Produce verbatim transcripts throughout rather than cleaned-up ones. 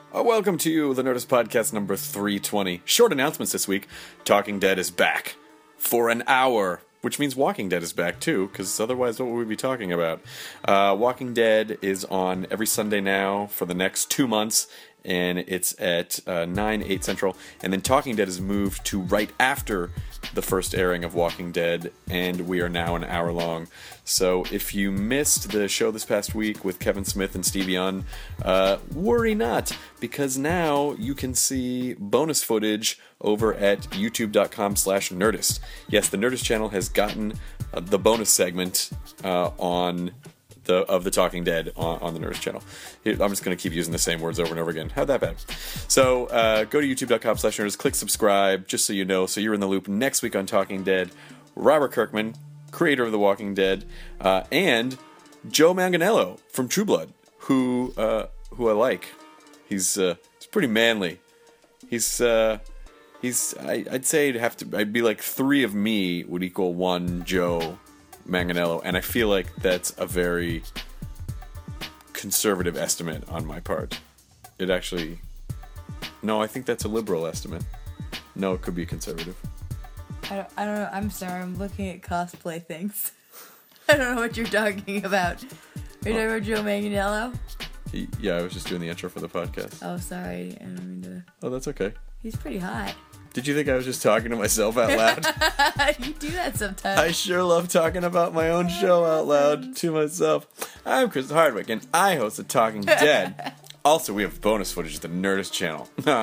Uh, welcome to the Nerdist Podcast number three twenty. Short announcements this week. Talking Dead is back for an hour, which means Walking Dead is back too, because otherwise what would we be talking about? Uh, Walking Dead is on every Sunday now for the next two months, and it's at uh, nine, eight Central. And then Talking Dead is moved to right after the first airing of Walking Dead, and we are now an hour long. So if you missed the show this past week with Kevin Smith and Steve Young, uh, worry not, because now you can see bonus footage over at youtube.com slash Nerdist. Yes, the Nerdist channel has gotten uh, the bonus segment uh, on the of the Talking Dead on, on the Nerdist channel. I'm just going to keep using the same words over and over again. How'd that bad? So uh, go to youtube.com slash Nerdist, click subscribe, just so you know, so you're in the loop next week on Talking Dead. Robert Kirkman, creator of The Walking Dead, uh, and Joe Manganiello from True Blood, who uh, who I like. He's uh, he's pretty manly. He's uh, he's I, I'd say it'd have to. I'd be like three of me would equal one Joe Manganiello, and I feel like that's a very conservative estimate on my part. It actually, no, I think that's a liberal estimate. No, it could be conservative. I don't, I don't know. I'm sorry. I'm looking at cosplay things. I don't know what you're talking about. Are you talking about Joe Manganiello? He, yeah, I was just doing the intro for the podcast. Oh, sorry. I don't mean to... Oh, that's okay. He's pretty hot. Did you think I was just talking to myself out loud? You do that sometimes. I sure love talking about my own show out loud to myself. I'm Chris Hardwick, and I host The Talking Dead. Also, we have bonus footage at the Nerdist channel.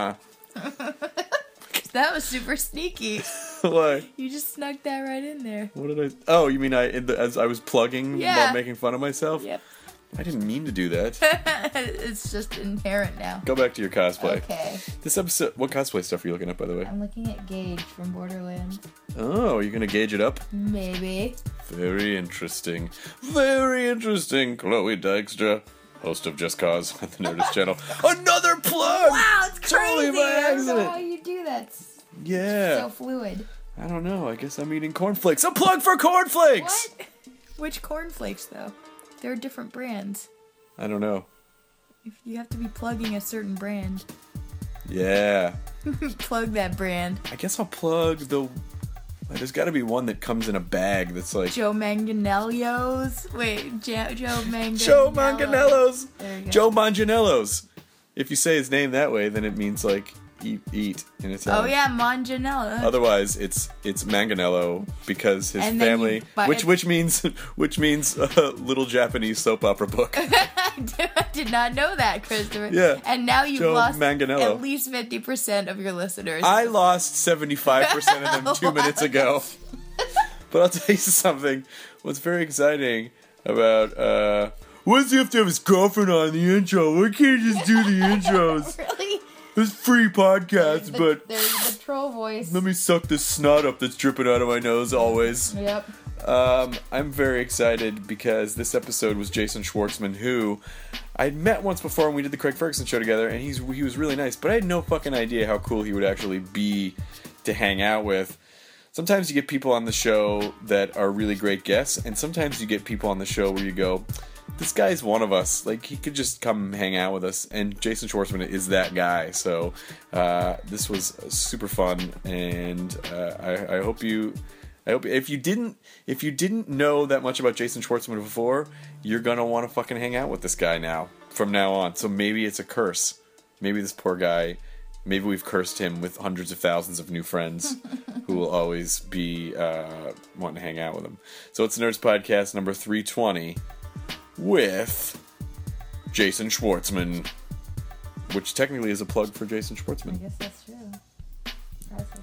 That was super sneaky. Why? You just snuck that right in there. What did I... Oh, you mean I in the, as I was plugging Yeah. while making fun of myself? Yep. I didn't mean to do that. It's just inherent now. Go back to your cosplay. Okay. This episode... What cosplay stuff are you looking at, by the way? I'm looking at Gage from Borderlands. Oh, you're gonna gauge it up? Maybe. Very interesting. Very interesting. Chloe Dykstra, host of Just Cause on the Nerdist channel. Another plug! Wow, it's crazy! Totally by I don't know accident. how you do that. It's Yeah. so fluid. I don't know. I guess I'm eating cornflakes. A plug for cornflakes! What? Which cornflakes, though? There are different brands. I don't know. If you have to be plugging a certain brand. Yeah. Plug that brand. I guess I'll plug the... There's got to be one that comes in a bag that's like... Joe Manganiello's. Wait, jo- Joe Manganiello. Joe Manganiello's! There you go. Joe Manganiello's! If you say his name that way, then it means like eat, eat in Italian. Oh yeah, Manganiello. Otherwise, it's it's Manganiello because his And then family, you buy which it- which means which means a little Japanese soap opera book. I did not know that, Christopher. Yeah. And now you've Joe lost Manganiello. at least fifty percent of your listeners. I lost seventy-five percent of them two minutes ago. But I'll tell you something. What's very exciting about uh, why does he have to have his girlfriend on the intro? Why can't you just do the intros? Really? It's free podcast, The- but there's the troll voice. let me suck this snot up that's dripping out of my nose always. Yep. Um, I'm very excited because this episode was Jason Schwartzman, who I'd met once before when we did the Craig Ferguson show together, and he's he was really nice, but I had no fucking idea how cool he would actually be to hang out with. Sometimes you get people on the show that are really great guests, and sometimes you get people on the show where you go, this guy's one of us. Like, he could just come hang out with us, and Jason Schwartzman is that guy. So uh, this was super fun, and uh, I, I hope you... I hope if you didn't if you didn't know that much about Jason Schwartzman before, you're gonna want to fucking hang out with this guy now from now on. So maybe it's a curse. Maybe this poor guy, maybe we've cursed him with hundreds of thousands of new friends who will always be uh, wanting to hang out with him. So it's Nerds Podcast number three twenty with Jason Schwartzman, which technically is a plug for Jason I Schwartzman. guess that's true. Impressive.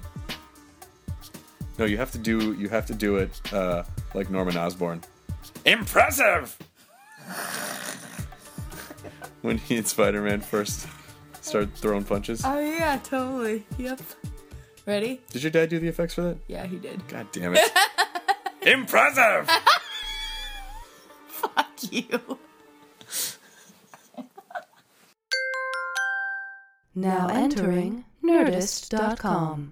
No, you have to do you have to do it uh, like Norman Osborn. Impressive. When he and Spider-Man first started throwing punches. Oh yeah, totally. Yep. Ready? Did your dad do the effects for that? Yeah, he did. God damn it! Impressive. Fuck you. Now entering Nerdist dot com.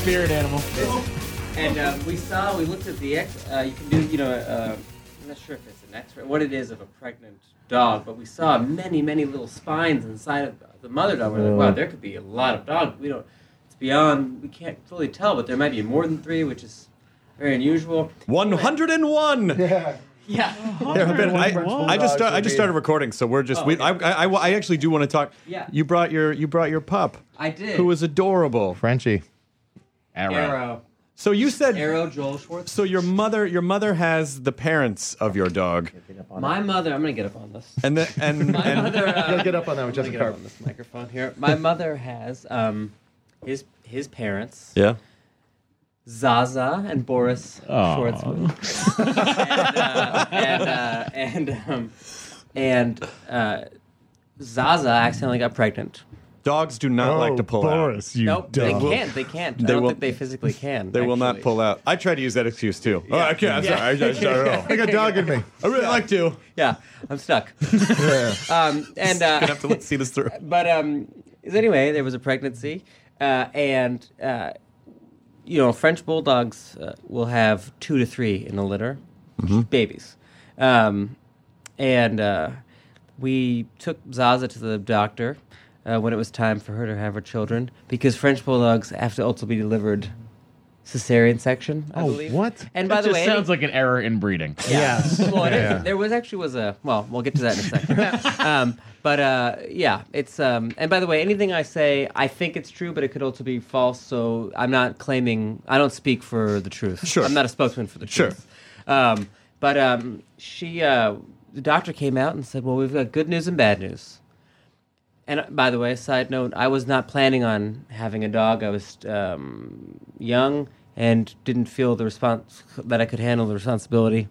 spirit animal. And uh, we saw, we looked at the X. Uh, you can do, you know, uh, I'm not sure if it's an X-ray, what it is of a pregnant dog, but we saw many, many little spines inside of the mother dog. We're like, wow, there could be a lot of dogs. We don't. It's beyond. We can't fully tell, but there might be more than three, which is very unusual. one hundred and one. Yeah. Yeah. Yeah, Ben, I, I just start, I just started recording, so we're just. Oh, we, okay. I, I, I actually do want to talk. Yeah. You brought your you brought your pup. I did. Who was adorable. Frenchie. Arrow. Arrow. So you said. Arrow. Joel Schwartz. So your mother your mother has the parents of your dog, My mother. I'm gonna get up on this. and the and, My and mother. Uh, Yeah, get up on that with I'm gonna Jessica get up Carp. on this microphone here. My mother has um, his his parents. yeah. Zaza and Boris Aw. Schwartzman. and uh, and uh, and, um, and uh, Zaza accidentally got pregnant. Dogs do not like to pull out. Boris, you Nope, dumb. they can't. They can't. They I don't will- think they physically can. They will not actually. pull out. I try to use that excuse too. Oh, I can't. I'm Yeah. sorry. I, just, I, don't know. I got a dog in me. I really like to. Yeah, I'm stuck. Yeah. um, and uh, Gonna have to let's see this through. but um, so anyway, there was a pregnancy, uh, and uh, you know, French bulldogs uh, will have two to three in a litter, babies, um, and uh, we took Zaza to the doctor uh, when it was time for her to have her children, because French bulldogs have to also be delivered cesarean section, I Oh, believe. what? And by That the just way, sounds like an error in breeding. Yes. well, it is- Yeah. there was actually was a well, we'll get to that in a second. um, but uh, yeah, it's um, and by the way, anything I say, I think it's true, but it could also be false. So I'm not claiming. I don't speak for the truth. Sure. I'm not a spokesman for the Sure. truth. Um, but um, she, uh, the doctor came out and said, "Well, we've got good news and bad news." And uh, by the way, side note, I was not planning on having a dog. I was um, young and didn't feel the response that I could handle the responsibility.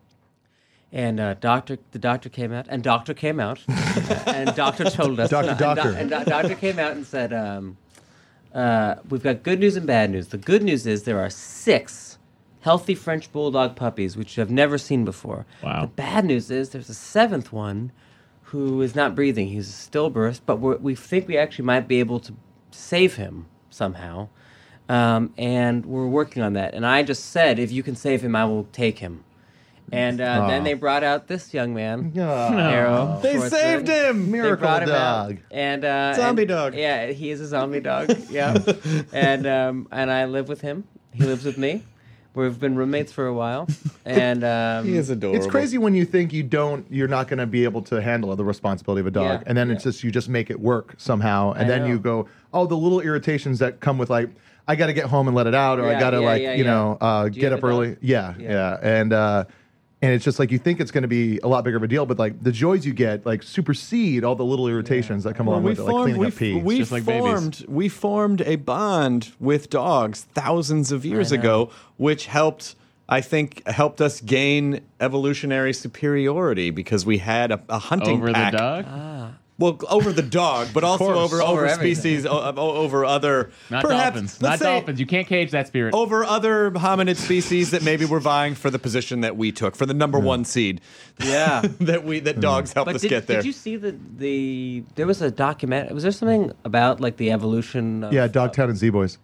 And uh, doctor, the doctor came out, and doctor came out, and doctor told us, Doctor and, Doctor. And, do- and do- doctor came out and said, um, uh, "We've got good news and bad news. The good news is there are six healthy French bulldog puppies which you have never seen before. Wow. The bad news is there's a seventh one who is not breathing. He's a stillbirth, but we're, we think we actually might be able to save him somehow, um, and we're working on that. And I just said, if you can save him, I will take him." And uh, then Aw. they brought out this young man, Aw. Arrow. They Schwartzman. saved him. They Miracle brought him dog. out, and uh, Zombie and- dog. Yeah, he is a zombie dog. Yeah, and um, and I live with him. He lives with me. We've been roommates for a while, and um, He is adorable. It's crazy when you think you don't, you're not going to be able to handle the responsibility of a dog, Yeah. and then it's just you just make it work somehow, and I then know. you go, oh, the little irritations that come with like, I got to get home and let it out, or I Yeah, got to yeah, like, yeah, you yeah. know, uh, Do you get have up a dog? early. Yeah, Yeah. yeah, and uh, and it's just like you think it's going to be a lot bigger of a deal, but like the joys you get like supersede all the little irritations that come Well, along we with it, like formed, cleaning we, up pee. we just like babies. formed, we formed a bond with dogs thousands of years I know. ago, which helped, I think, helped us gain evolutionary superiority because we had a, a hunting Over pack. the dog? Well, over the dog, but also course. over Over over everything. species, o- o- over other Not perhaps, dolphins. let's Not say dolphins. You can't cage that spirit. Over other hominid species that maybe were vying for the position that we took, for the number one seed. Yeah. that we that dogs helped But us did, get there. did you see the the? There was a document. Was there something about like the evolution? Of, Yeah, Dogtown and Z Boys.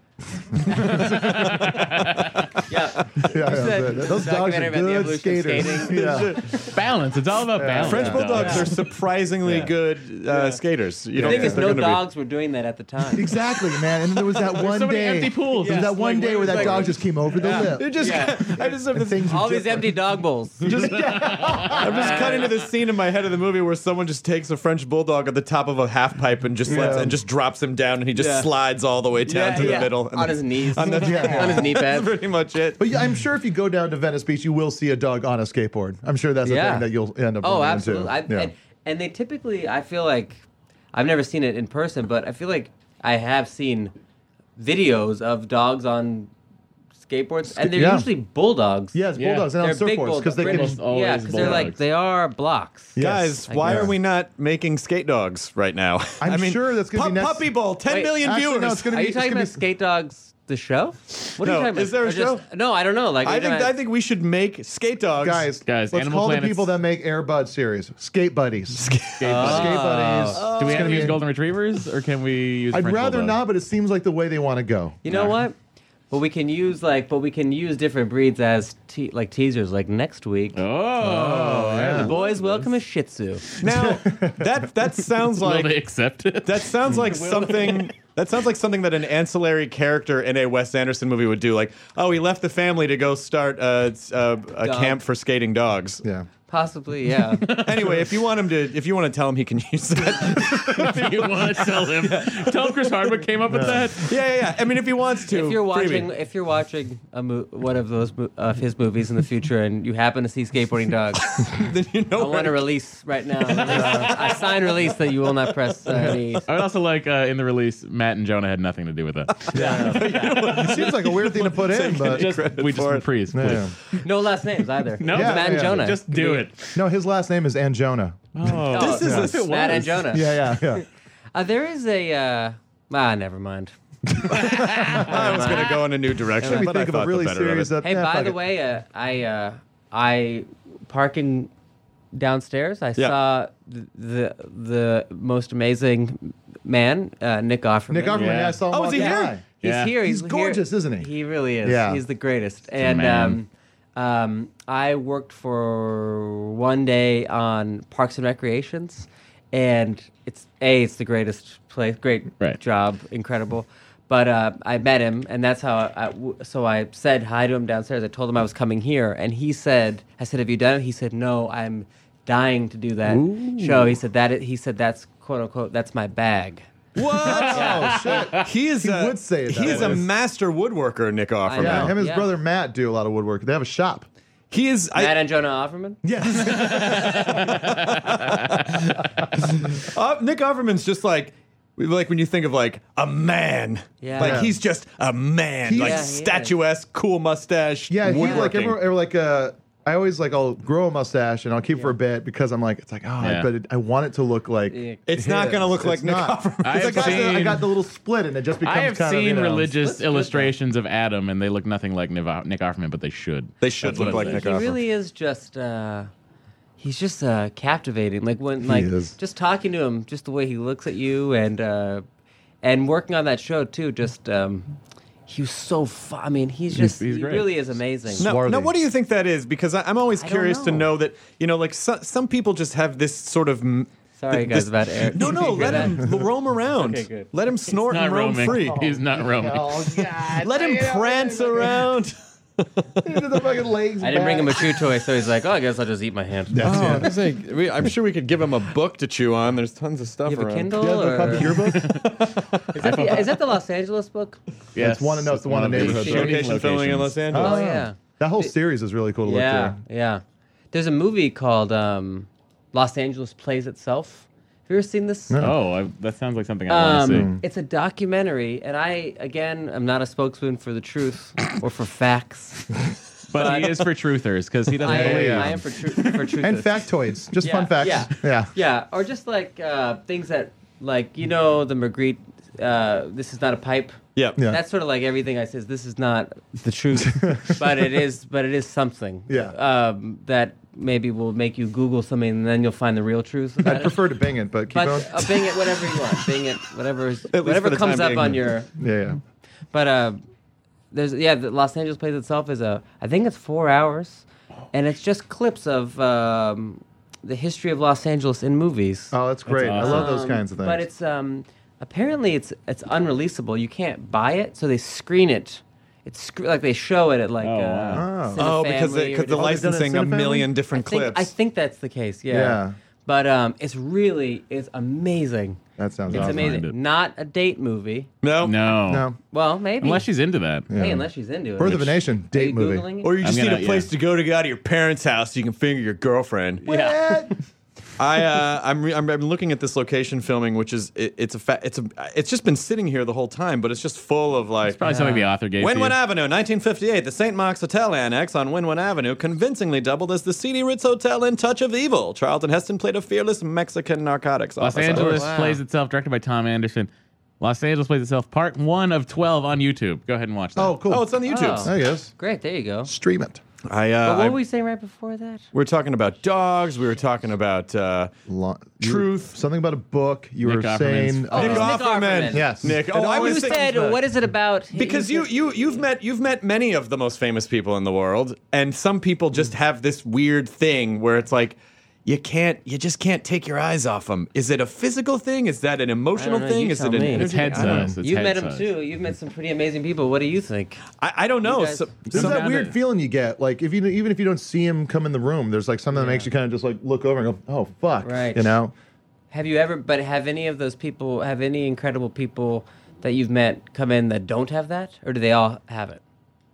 Yeah. Yeah, yeah, said those dogs are documentary about the good evolution of skaters. skating. Yeah. Balance. It's all about balance. French with bulldogs dogs. are surprisingly Yeah. good uh, skaters. You The don't thing think is, they're no gonna be- dogs were doing that at the time. Exactly, man. And then there was that one so many day. empty pools. There was Yeah. that one Like, day where that like- dog just came over the It lip. just, Yeah. I just have And this, things All are these different. empty dog bowls. just, I'm just cutting to this scene in my head of the movie where someone just takes a French bulldog at the top of a half pipe and just lets, Yeah. and just drops him down, and he just Yeah. slides all the way down Yeah, to the yeah. middle and on his knees. on the- Yeah. on his knee That's pads. pretty much it. But yeah, I'm sure if you go down to Venice Beach, you will see a dog on a skateboard. I'm sure that's a Yeah. thing that you'll end up Oh, running absolutely. I, into. Yeah. and, and they typically, I feel like, I've never seen it in person, but I feel like I have seen videos of dogs on skateboards, and they're yeah. usually bulldogs. Yeah, it's Yeah. bulldogs and They're on big surfboards because they bulldogs. can. Almost always Yeah, because they're like bulldogs. they are blocks. Yes, Guys, I why guess. are we not making skate dogs right now? I'm I mean, sure that's gonna Pu- be next- Puppy Bowl, ten Wait, million actually, viewers. no, it's gonna Are be- you it's talking gonna about be- Skate Dogs, the show? What are No, you talking about? is there a Or just- show? No, I don't know. Like, I are you think talking I about- think we should make skate dogs. Guys, Guys, let's Animal call Planet's- the people that make Air Bud series Skate Buddies. Skate, Skate buddies. Buddies. Do we It's have gonna to use be- golden retrievers, or can we use? I'd French rather bulldog? not, but it seems like the way they want to go. You know Nah. what? But we can use like, but we can use different breeds as te- like teasers. Like next week, Oh, the boys welcome a Shih Tzu. Now that that sounds will like they accept it? that sounds like something that sounds like something that an ancillary character in a Wes Anderson movie would do. Like, oh, he left the family to go start a, a, a Dog. camp for skating dogs. Yeah. Possibly, yeah. Anyway, if you want him to, if you want to tell him he can use that, If you want to tell him, tell him Chris Hardwick came up with that. yeah, yeah, yeah. I mean, if he wants to, if you're watching, freebie. if you're watching a mo- one of those mo- of his movies in the future, and you happen to see skateboarding dogs, then you know. I want to release right now. Uh, I sign release that you will not press uh, any. I would also like uh, in the release, Matt and Jonah had nothing to do with that. It seems like a weird thing to put in, but Just, we just for it. please, please. yeah. No last names either. No, Yeah, Matt and yeah. Jonah. Just do it. No, his last name is Anjona. Oh, Oh, This is a- Matt and Jonah. Yeah, yeah, yeah. Uh, there is a. Uh, ah, never mind. I was going to go in a new direction, Let me but I think of a thought really the better serious. of it. Uh, Hey, yeah, by fuck the it. way, uh, I uh, I parking downstairs. I Yeah. saw the, the the most amazing man, uh, Nick Offerman. Nick Offerman, Yeah. yeah, I saw him Oh, is he walking here? by. He's Yeah. here. He's He's, gorgeous, here. isn't he? He really is. Yeah. He's the greatest. And man. um, um, I worked for one day on Parks and Recreations, and it's a it's the greatest place, great Right. job, incredible. But uh, I met him, and that's how. I, I- so I said hi to him downstairs. I told him I was coming here, and he said, "I said, have you done it?" He said, "No, I'm dying to do that show." He said that. He said that's quote unquote that's my bag. What? Oh shit! He is. He a, would say it that He is a way. master woodworker, Nick Offerman. Yeah, know. him and his Yeah. brother Matt do a lot of woodwork. They have a shop. He is. I, Matt and Jonah Offerman. Yes. uh, Nick Offerman's just like. Like when you think of like a man, Yeah. like Yeah. he's just a man, He's- like Yeah, he is. statuesque, cool mustache. Yeah, he like woodworking. everyone, or like uh, I always like I'll grow a mustache and I'll keep it for a bit because I'm like it's like oh, Yeah. but it, I want it to look like Yeah. It's not gonna look It's like Nick not. Offerman. I It's have like, I, got the, I seen- got the little split and it just becomes I have kind seen of, you know, religious illustrations of Adam, and they look nothing like Nick Nick Offerman, but they should. They should That's look what like it Nick is. He Offerman. really is just uh he's just uh captivating. Like when like is. just talking to him, just the way he looks at you and uh and working on that show too, just um he was so fun. I mean, he's just he's he great. really is amazing. Now, Swarthy. now, what do you think that is? Because I, I'm always I don't curious to know. know that you know, like so, some people just have this sort of. m- Sorry th- guys this- about Eric. No, no, let him roam around. Okay, good. Let him snort Not and roam roaming. free. He's not roaming. Oh god! Let him prance around. Into the fucking legs. I didn't bring him a chew toy, so he's like, "Oh, I guess I'll just eat my hand." Yes, Oh, yeah. that's like, we, I'm sure we could give him a book to chew on. There's tons of stuff You have a around. Kindle? You have a or- copy of your book? Is that, the, is that the Los Angeles book? Yes, It's one- no, it's the one in of the neighborhood, shooting Location filming in locations. Los Angeles. Oh, yeah. That whole series is really cool to Yeah, look through. yeah. There's a movie called um, Los Angeles Plays Itself. Have you ever seen this? Oh, I, that sounds like something I want to see. Um, it's a documentary, and I, again, I'm not a spokesman for the truth or for facts. But he is for truthers because he doesn't I, believe. am, I am for, tru- for truth. And factoids, just Yeah, fun facts. yeah. yeah. Yeah, or just like uh, things that, like, you know, the Magritte, uh, this is not a pipe. Yep. Yeah. That's sort of like everything I says. This is not the truth, but it is. But it is something. Yeah. Um, that maybe will make you Google something, and then you'll find the real truth. About I'd it. prefer to Bing it, but keep But going. uh, Bing it, whatever you want. Bing it, whatever. is- least for Whatever the comes time up being. on your. Yeah, yeah. But uh, there's yeah, the Los Angeles Plays Itself is a. I think it's four hours, and it's just clips of um, the history of Los Angeles in movies. Oh, that's great. I love those Um, kinds of things. But it's um apparently it's it's unreleasable. You can't buy it, so they screen it. It's sc- like they show it at like Oh, uh, wow. Oh, because Cinefamily the, or cause the different- Oh, they've done it at licensing a Cinefamily? million I different think, clips. I think that's the case. Yeah. Yeah. But um, it's really it's amazing. that sounds It's awesome. amazing. it. Not a date movie. no, No. No. Well, maybe. Unless she's into that. Yeah. Hey, unless she's into it. Birth of a Nation, Are you date movie. Googling it? Or you just I'm need gonna- a place yeah. to go to go out of your parents' house so you can finger your girlfriend. Yeah. I uh, I'm, re- I'm I'm looking at this location filming, which is it, it's a fa- it's a it's just been sitting here the whole time, but it's just full of like Probably something the author gave to Wynwood you. Avenue, nineteen fifty-eight. The Saint Mark's Hotel Annex on Wynwood Avenue convincingly doubled as the seedy Ritz Hotel in Touch of Evil. Charlton Heston played a fearless Mexican narcotics Los officer. Angeles Wow. Plays Itself, directed by Tom Anderson. Los Angeles Plays Itself, part one of twelve on YouTube. Go ahead and watch that. Oh, cool. Oh, it's on the YouTube. Oh. There he is. Great. There you go. Stream it. I, uh, But what I- were we saying right before that? we were talking about dogs. We were talking about uh, Lo- you- Truth. Something about a book. You Nick were Offerman's- saying. Oh, Nick it was Nick Offerman. Offerman. Yes. Nick. It Oh, I always was You thinking said, what is it about? because you you you've met you've met many of the most famous people in the world, and some people just have this weird thing where it's like you can't you just can't take your eyes off them. Is it a physical thing? Is that an emotional I don't know, thing? you Is tell it an me. energy It's head thing? I don't know. size. It's You've head met him size. too. You've met some pretty amazing people. What do you think? I, I don't know. You guys- So- There's some- that kinda- weird feeling you get, like if you even if you don't see him come in the room, there's like something that makes you kind of just like look over and go, "Oh fuck," Right. you know. Have you ever? But have any of those people? Have any incredible people that you've met come in that don't have that, or do they all have it?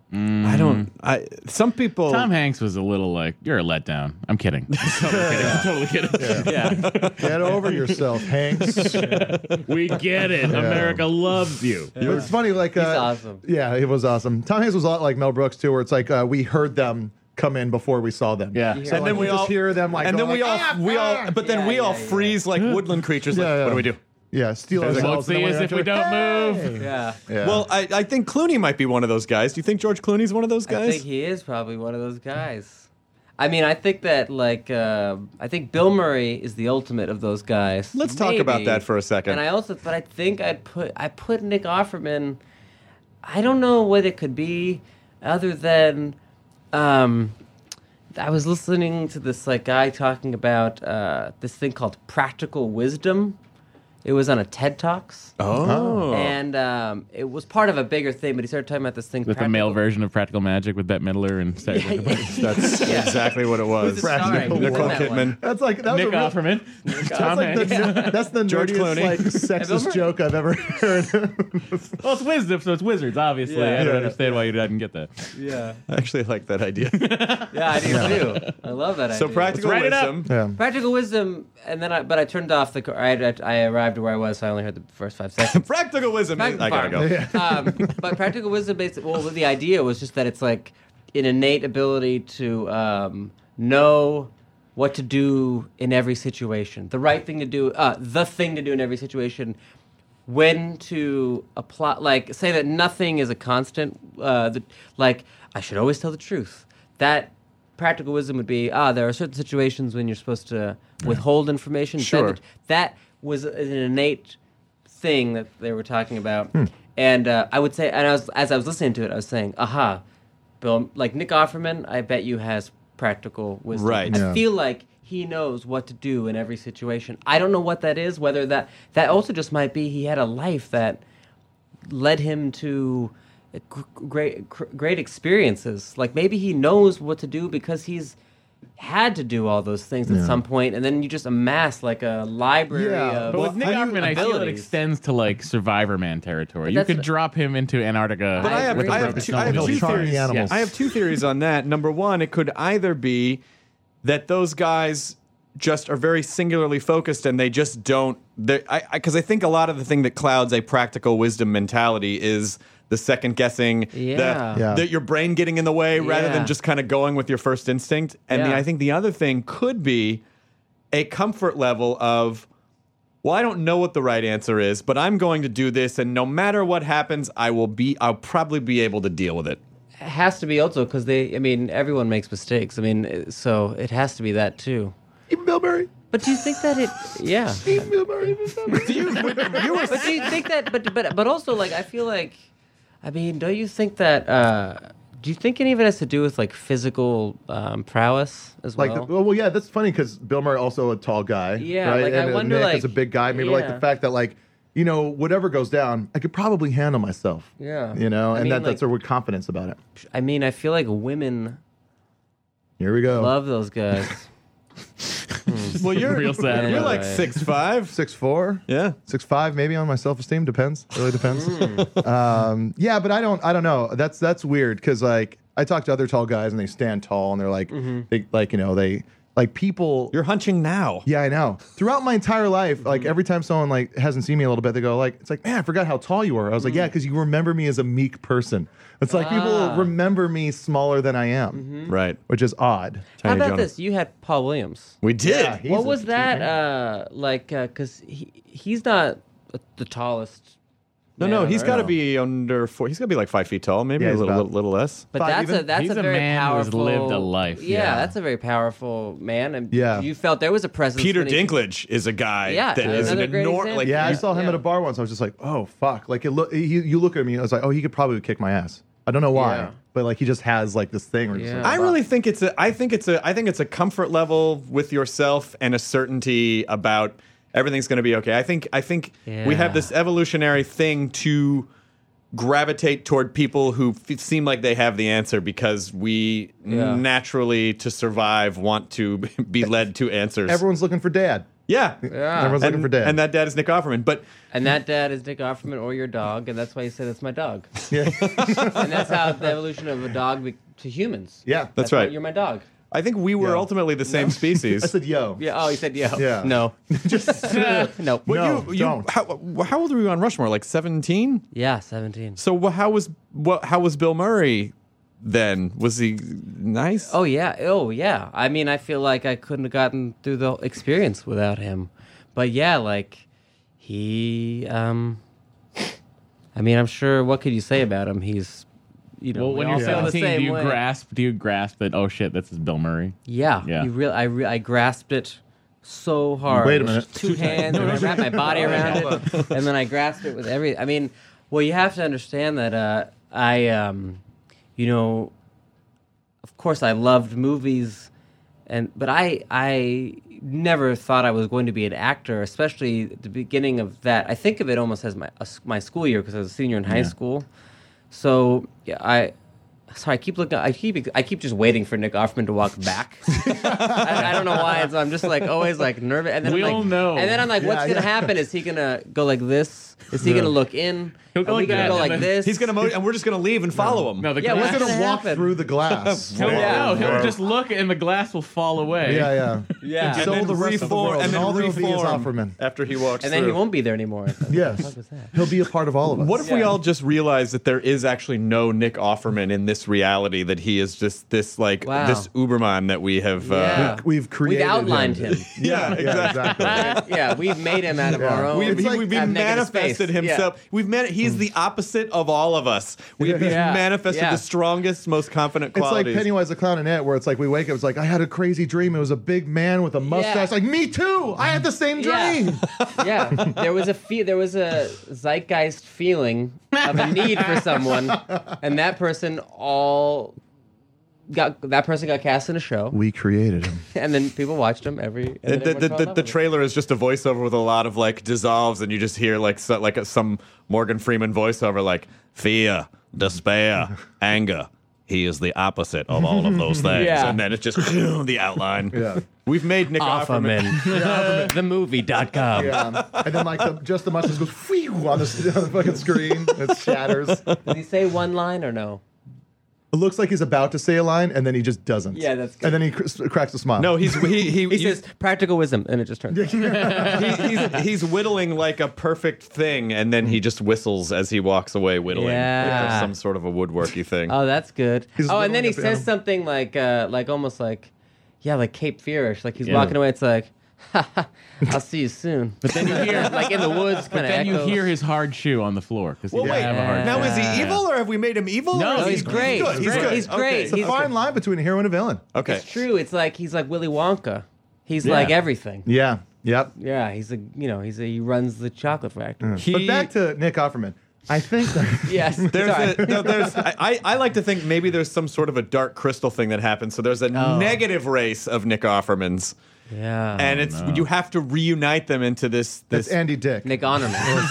I don't. I some people. Tom Hanks was a little like, you're a letdown. I'm kidding. I'm totally kidding. I'm totally kidding. Yeah. Get over yourself, Hanks. We get it. America loves you. But it's funny, like uh, He's awesome. Yeah, it was awesome. Tom Hanks was a lot like Mel Brooks too, where it's like uh, we heard them come in before we saw them. Yeah. You So, hear like, then we you just all hear them like, and then going we all like, "Ah, we all. ah!" But then Yeah, we all yeah, yeah. freeze like woodland creatures. Like, Yeah, yeah. what do we do? Yeah, steal Won't ourselves. and see then us we if we have to- don't move. Hey! Yeah. Yeah. Well, I, I think Clooney might be one of those guys. Do you think George Clooney's one of those I guys? think he is probably one of those guys. I mean, I think that like uh, I think Bill Murray is the ultimate of those guys. Let's talk about Maybe. that for a second. And I also, but I think I'd put I put Nick Offerman. I don't know what it could be, other than, um, I was listening to this like guy talking about uh, this thing called practical wisdom. It was on a TED Talks. oh. And um, it was part of a bigger thing, but he started talking about this thing With the male practical- version of Practical Magic with Bette Midler and Sarah Yeah, Jessica yeah. Parker. That's Yeah. exactly what it was. Who's it starring? Practical Who's in Nicole that one? Kidman. That's like that was Nick a real, Offerman. That's Tom like Hanks. the, that's the George nerdiest, Clooney. like Bill sexist Murray? joke I've ever heard. Well, it's wisdom, so it's wizards, obviously. Yeah. I don't Yeah. understand why you didn't get that. Yeah, I actually like that idea. yeah, I do too. I love that idea. so practical Let's write it up. wisdom. yeah. Practical wisdom, and then I, but I turned off the. car- I, I, I arrived where I was, so I only heard the first five seconds. Practical wisdom. I gotta go. Yeah. um, but practical wisdom, basically, well, the idea was just that it's like an innate ability to um, know what to do in every situation, the right thing to do, uh, the thing to do in every situation, when to apply. Like, say that nothing is a constant. Uh, the, like, I should always tell the truth. That practical wisdom would be, ah, there are certain situations when you're supposed to withhold information. Sure. That, that was an innate thing that they were talking about. And uh, I would say, and I was, as I was listening to it, I was saying, aha, Bill, like Nick Offerman, I bet you has practical wisdom. Right. I Yeah. feel like he knows what to do in every situation. I don't know what that is, whether that, that also just might be he had a life that led him to uh, gr- great, gr- great experiences. Like maybe he knows what to do because he's had to do all those things at Yeah. some point, and then you just amass like a library Yeah, of But with Nick Well, Offerman, I feel it abilities. extends to like Survivor Man territory. You that's- could drop him into Antarctica. But I have, agree. I have, With two, I have He'll two charm theories. the animals. I have two theories on that. Number one, it could either be that those guys just are very singularly focused and they just don't. Because I, I, 'cause I think a lot of the thing that clouds a practical wisdom mentality is the second guessing, Yeah. the, Yeah. the- your brain getting in the way rather Yeah. than just kind of going with your first instinct. And the, Yeah. I think the other thing could be a comfort level of, well, I don't know what the right answer is, but I'm going to do this, and no matter what happens, I will be. I'll probably be able to deal with it. It has to be also because they. I mean, everyone makes mistakes. I mean, so it has to be that too. Even Bill Murray. But do you think that it? Yeah. Even Bill Murray. Even Bill Murray. You were But do you think that? But but but also like I feel like, I mean, don't you think that? Uh, do you think any of it has to do with like physical um, prowess as Like, well? the, well, yeah, that's funny because Bill Murray also a tall guy. Yeah, right? like, I and uh, wonder, Nick like- is a big guy. Maybe like yeah. the fact that like, you know, whatever goes down, I could probably handle myself. Yeah. You know, I and mean, that like- that's a with confidence about it. I mean, I feel like women Here we go. love those guys. well, you're Real sad You're about like it. six five. Six four. Yeah. Six five, maybe on my self esteem. Depends. Really depends. Hmm. um, yeah, but I don't. I don't know. That's that's weird because like I talk to other tall guys and they stand tall and they're like, Mm-hmm. they like you know they like people. You're hunching now. Yeah, I know. Throughout my entire life, like every time someone like hasn't seen me a little bit, they go like, "It's like, man, I forgot how tall you were." I was like, "Yeah, because you remember me as a meek person." It's like people Ah. remember me smaller than I am, Right. which is odd. How Tiny about Jonah. this? You had Paul Williams. We did. Yeah, he's What a was petite that man. uh, like? Because he he's not the tallest No, man no, on he's Earth. got to be under four. He's got to be like five feet tall, maybe Yeah, a he's little, about- little, little less. But Five that's even? a that's He's a a very man who has powerful. lived a life, Yeah, yeah. that's a very powerful man, and Yeah. you felt there was a presence. Peter when he- Dinklage is a guy Yeah, that is an another great enormous. example. Like, Yeah, I Yeah. saw him Yeah. at a bar once. I was just like, oh fuck! Like it look, he, you look at me. I was like, oh, he could probably kick my ass. I don't know why, Yeah. but like he just has like this thing. Where he's Yeah. like, I really think it's a. I think it's a. I think it's a comfort level with yourself and a certainty about everything's going to be okay. I think. I think we Yeah. have this evolutionary thing to gravitate toward people who f- seem like they have the answer because we Yeah. naturally, to survive, want to be led to answers. everyone's looking for dad. yeah. Yeah. Everyone's And, looking for dad. and that dad is Nick Offerman. But And that dad is Nick Offerman or your dog, and that's why you say that's my dog. yeah, And that's how the evolution of a dog be- to humans. yeah. That's why right. You're my dog. I think we were Yeah. ultimately the same species. I said, yo. Yeah. Oh, he said yeah. Yeah. No. Just no. Well, No, you, you, don't. How, how old were you on Rushmore? Like seventeen? Yeah, seventeen. So wha- how was what? How was Bill Murray then? Was he nice? Oh yeah. Oh yeah. I mean, I feel like I couldn't have gotten through the experience without him. But yeah, like he. um I mean, I'm sure. What could you say about him? He's. You know, Well, we when all you're feel the seventeen, same do you way. grasp? Do you grasp that? Oh shit, this is Bill Murray. Yeah, Yeah. You real, I, re- I grasped it so hard. Wait a with minute. Two hands, and I wrapped my body around it, and then I grasped it with every. I mean, well, you have to understand that uh, I, um, you know, of course, I loved movies, and but I, I never thought I was going to be an actor, especially at the beginning of that. I think of it almost as my uh, my school year because I was a senior in high school. So yeah, I. Sorry, I keep looking. I keep. I keep just waiting for Nick Offerman to walk back. I, I don't know why. So I'm just like always like nervous. And then We I'm like, all know. And then I'm like, what's Yeah, gonna yeah. happen? Is he gonna go like this? Is he gonna look in? He'll go Are we like gonna that, go and like then this? He's gonna mo- and we're just gonna leave and follow him. No, the Yeah, glass. what's He's gonna gonna walk happen? through the glass. He'll, Yeah. no, he'll just look and the glass will fall away. yeah, yeah. Yeah. and So then the rest of the reform, world, and and then all there will be is reform Offerman. after he walks And then through. he won't be there anymore. Yes, What was that? he'll be a part of all of us. What if we Yeah. all just realize that there is actually no Nick Offerman in this reality? That he is just this like Wow. this Uberman that we have. Uh, Yeah. we've created? We've outlined him. yeah, Yeah, exactly. exactly. Yeah, we've made him out of Yeah. our own. We've, It's he, like- we've have been negative manifested space. himself. We've met. He's the opposite of all of us. We've he's Yeah. manifested Yeah. the strongest, most confident It's like qualities. Pennywise the Clown and It, where it's like we wake up, it's like I had a crazy dream. It was a big man with a mustache. Like me too. I had the same dream. Yeah, yeah. There was a fe- there was a zeitgeist feeling of a need for someone, and that person all got that person got cast in a show, We created him. and then people watched him every. And The, then the, everyone the, fell in the, love the with him. trailer is just a voiceover with a lot of like dissolves, and you just hear like so, like a, some Morgan Freeman voiceover, like fear, despair, anger. He is the opposite of all of those things, Yeah. and then it's just the outline. Yeah. We've made Nick Offerman. Offerman, the movie dot com. Yeah. And then like the, just the mustache goes whew, on the, on the fucking screen. It shatters. It Does he say one line or no? looks like he's about to say a line, and then he just doesn't. Yeah, that's good. And then he cr- cracks a smile. No, he's he he, He you- says practical wisdom, and it just turns. he, he's, he's whittling like a perfect thing, and then he just whistles as he walks away whittling. Yeah. Like there's some sort of a woodworky thing. Oh, that's good. He's oh, and then he whittling a says piano. something like, uh, like almost like, yeah, like Cape Fearish. Like he's Yeah. walking away. It's like, ha, ha, I'll see you soon. But then you hear, like in the woods, But kind of. then you hear his hard shoe on the floor because he well, doesn't wait. have a hard Now shoe. is he evil, or have we made him evil? No, or is No, he- he's great. He's good. He's He's good. He's Okay. great. It's a He's- fine line between a hero and a villain. Okay. It's true. It's like he's like Willy Wonka. He's Yeah. like everything. Yeah. Yep. Yeah, he's a you know he's a he runs the chocolate factory. He- But back to Nick Offerman. I think that Yes, There's sorry. a, no, there's, I, I I like to think maybe there's some sort of a dark crystal thing that happens. So there's a Oh. negative race of Nick Offermans, yeah, and it's you have to reunite them into this that's this. Andy Dick. Nick Honorman.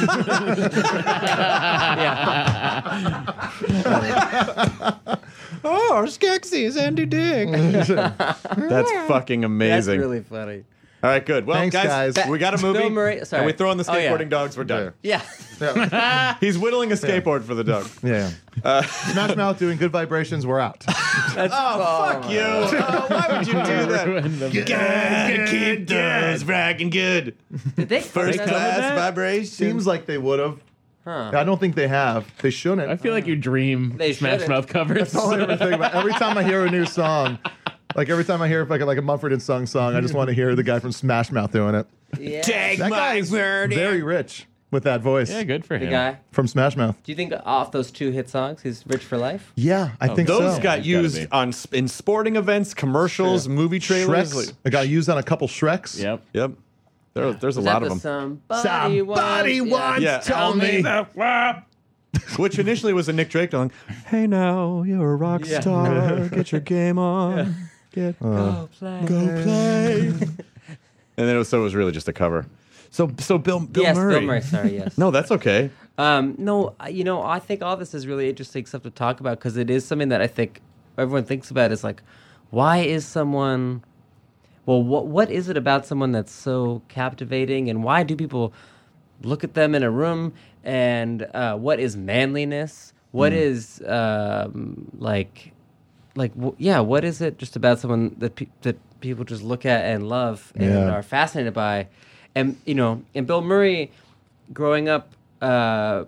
yeah, Oh, Skeksis is Andy Dick. That's fucking that's amazing. really funny. All right, good. Well, Thanks, guys, guys. we got a movie, Bill Murray- sorry. and we throw in the Oh, yeah. skateboarding dogs. We're done. Yeah, Yeah. He's whittling a skateboard for the dog. Yeah. Uh, Smash Mouth doing good vibrations. We're out. that's Oh, fuck you! Oh, why would you do that? Good kid does bragging good. Did they First cover class that? vibration. Seems like they would have. Huh. I don't think they have. They shouldn't. I feel like you dream They Smash shouldn't. Mouth covers. That's all I ever think about. Every time I hear a new song, like every time I hear like a, like a Mumford and Sons song, I just want to hear the guy from Smash Mouth doing it. Yeah. Take That my guy is word. very rich. with that voice Yeah, good for The him. guy. from Smash Mouth. Do you think off those two hit songs, he's rich for life? Yeah, I think Those so. got He's gotta used be. on sp- in sporting events, commercials, movie trailers. Shreks. It got used on a couple Shreks. Yep. Yep. There, there's a Was lot that of the them. Somebody, Somebody once, once Yeah. told me. Which initially was a Nick Drake song. Hey now, you're a rock Yeah. star. Get your game on. Get Go play. go play. And then it was, so it was really just a cover. So so Bill Bill yes, Murray. Bill Murray. Sorry, yes. No, that's okay. Um, no, I- you know, I think all this is really interesting stuff to talk about because it is something that I think everyone thinks about. Is like, why is someone? Well, what what is it about someone that's so captivating, and why do people look at them in a room? And uh, what is manliness? What is um, like, like w- yeah? What is it just about someone that pe- that people just look at and love and Yeah. are fascinated by? And you know, and Bill Murray, growing up. Uh,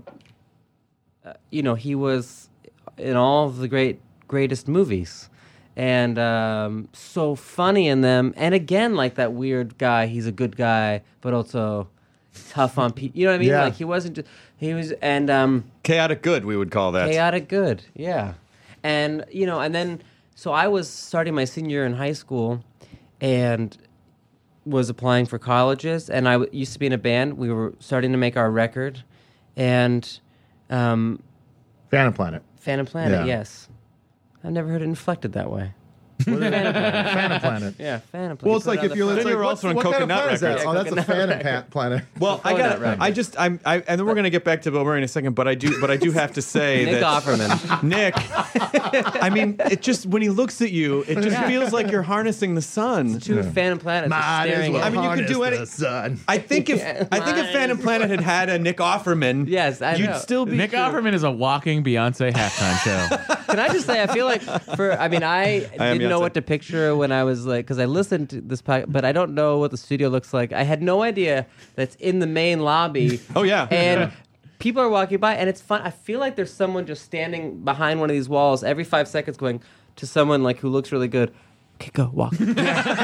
uh, you know, he was in all of the great greatest movies, and um, so funny in them. And again, like that weird guy, he's a good guy, but also tough on people. You know what I mean? Yeah. Like he wasn't. He was, and um, Chaotic good, we would call that. chaotic good. Yeah, and you know, and then so I was starting my senior year in high school, and was applying for colleges, and I w- used to be in a band. We were starting to make our record, and um, Phantom Planet. Phantom Planet, Yeah. yes. I've never heard it inflected that way. Phantom Planet. Yeah, Phantom Planet. Well, You it's put it like on if the you're, front. it's Then like, you're what's, also in what kind of Coconut planet is that? Records. Oh, that's a Coconut Phantom pa- Planet. Well, I Coconut got. Records. I just. I'm. I, and then we're gonna get back to Bill Murray in a second. But I do. But I do have to say Nick that Offerman. Nick. I mean, it just when he looks at you, it just Yeah. feels like you're harnessing the sun. Two Phantom Planets are Might as staring well I at mean, you could do harness any- the sun. I think if Yeah, I think if mine. Phantom Planet had had a Nick Offerman, Yes, I you'd know. still be Nick Offerman is a walking Beyonce halftime show. Can I just say, I feel like for, I mean, I, I am didn't know Beyonce. what to picture when I was like, because I listened to this podcast, but I don't know what the studio looks like. I had no idea that's in the main lobby. Oh, yeah. And Yeah. people are walking by, and it's fun. I feel like there's someone just standing behind one of these walls every five seconds going to someone like who looks really good. Okay, go walk. and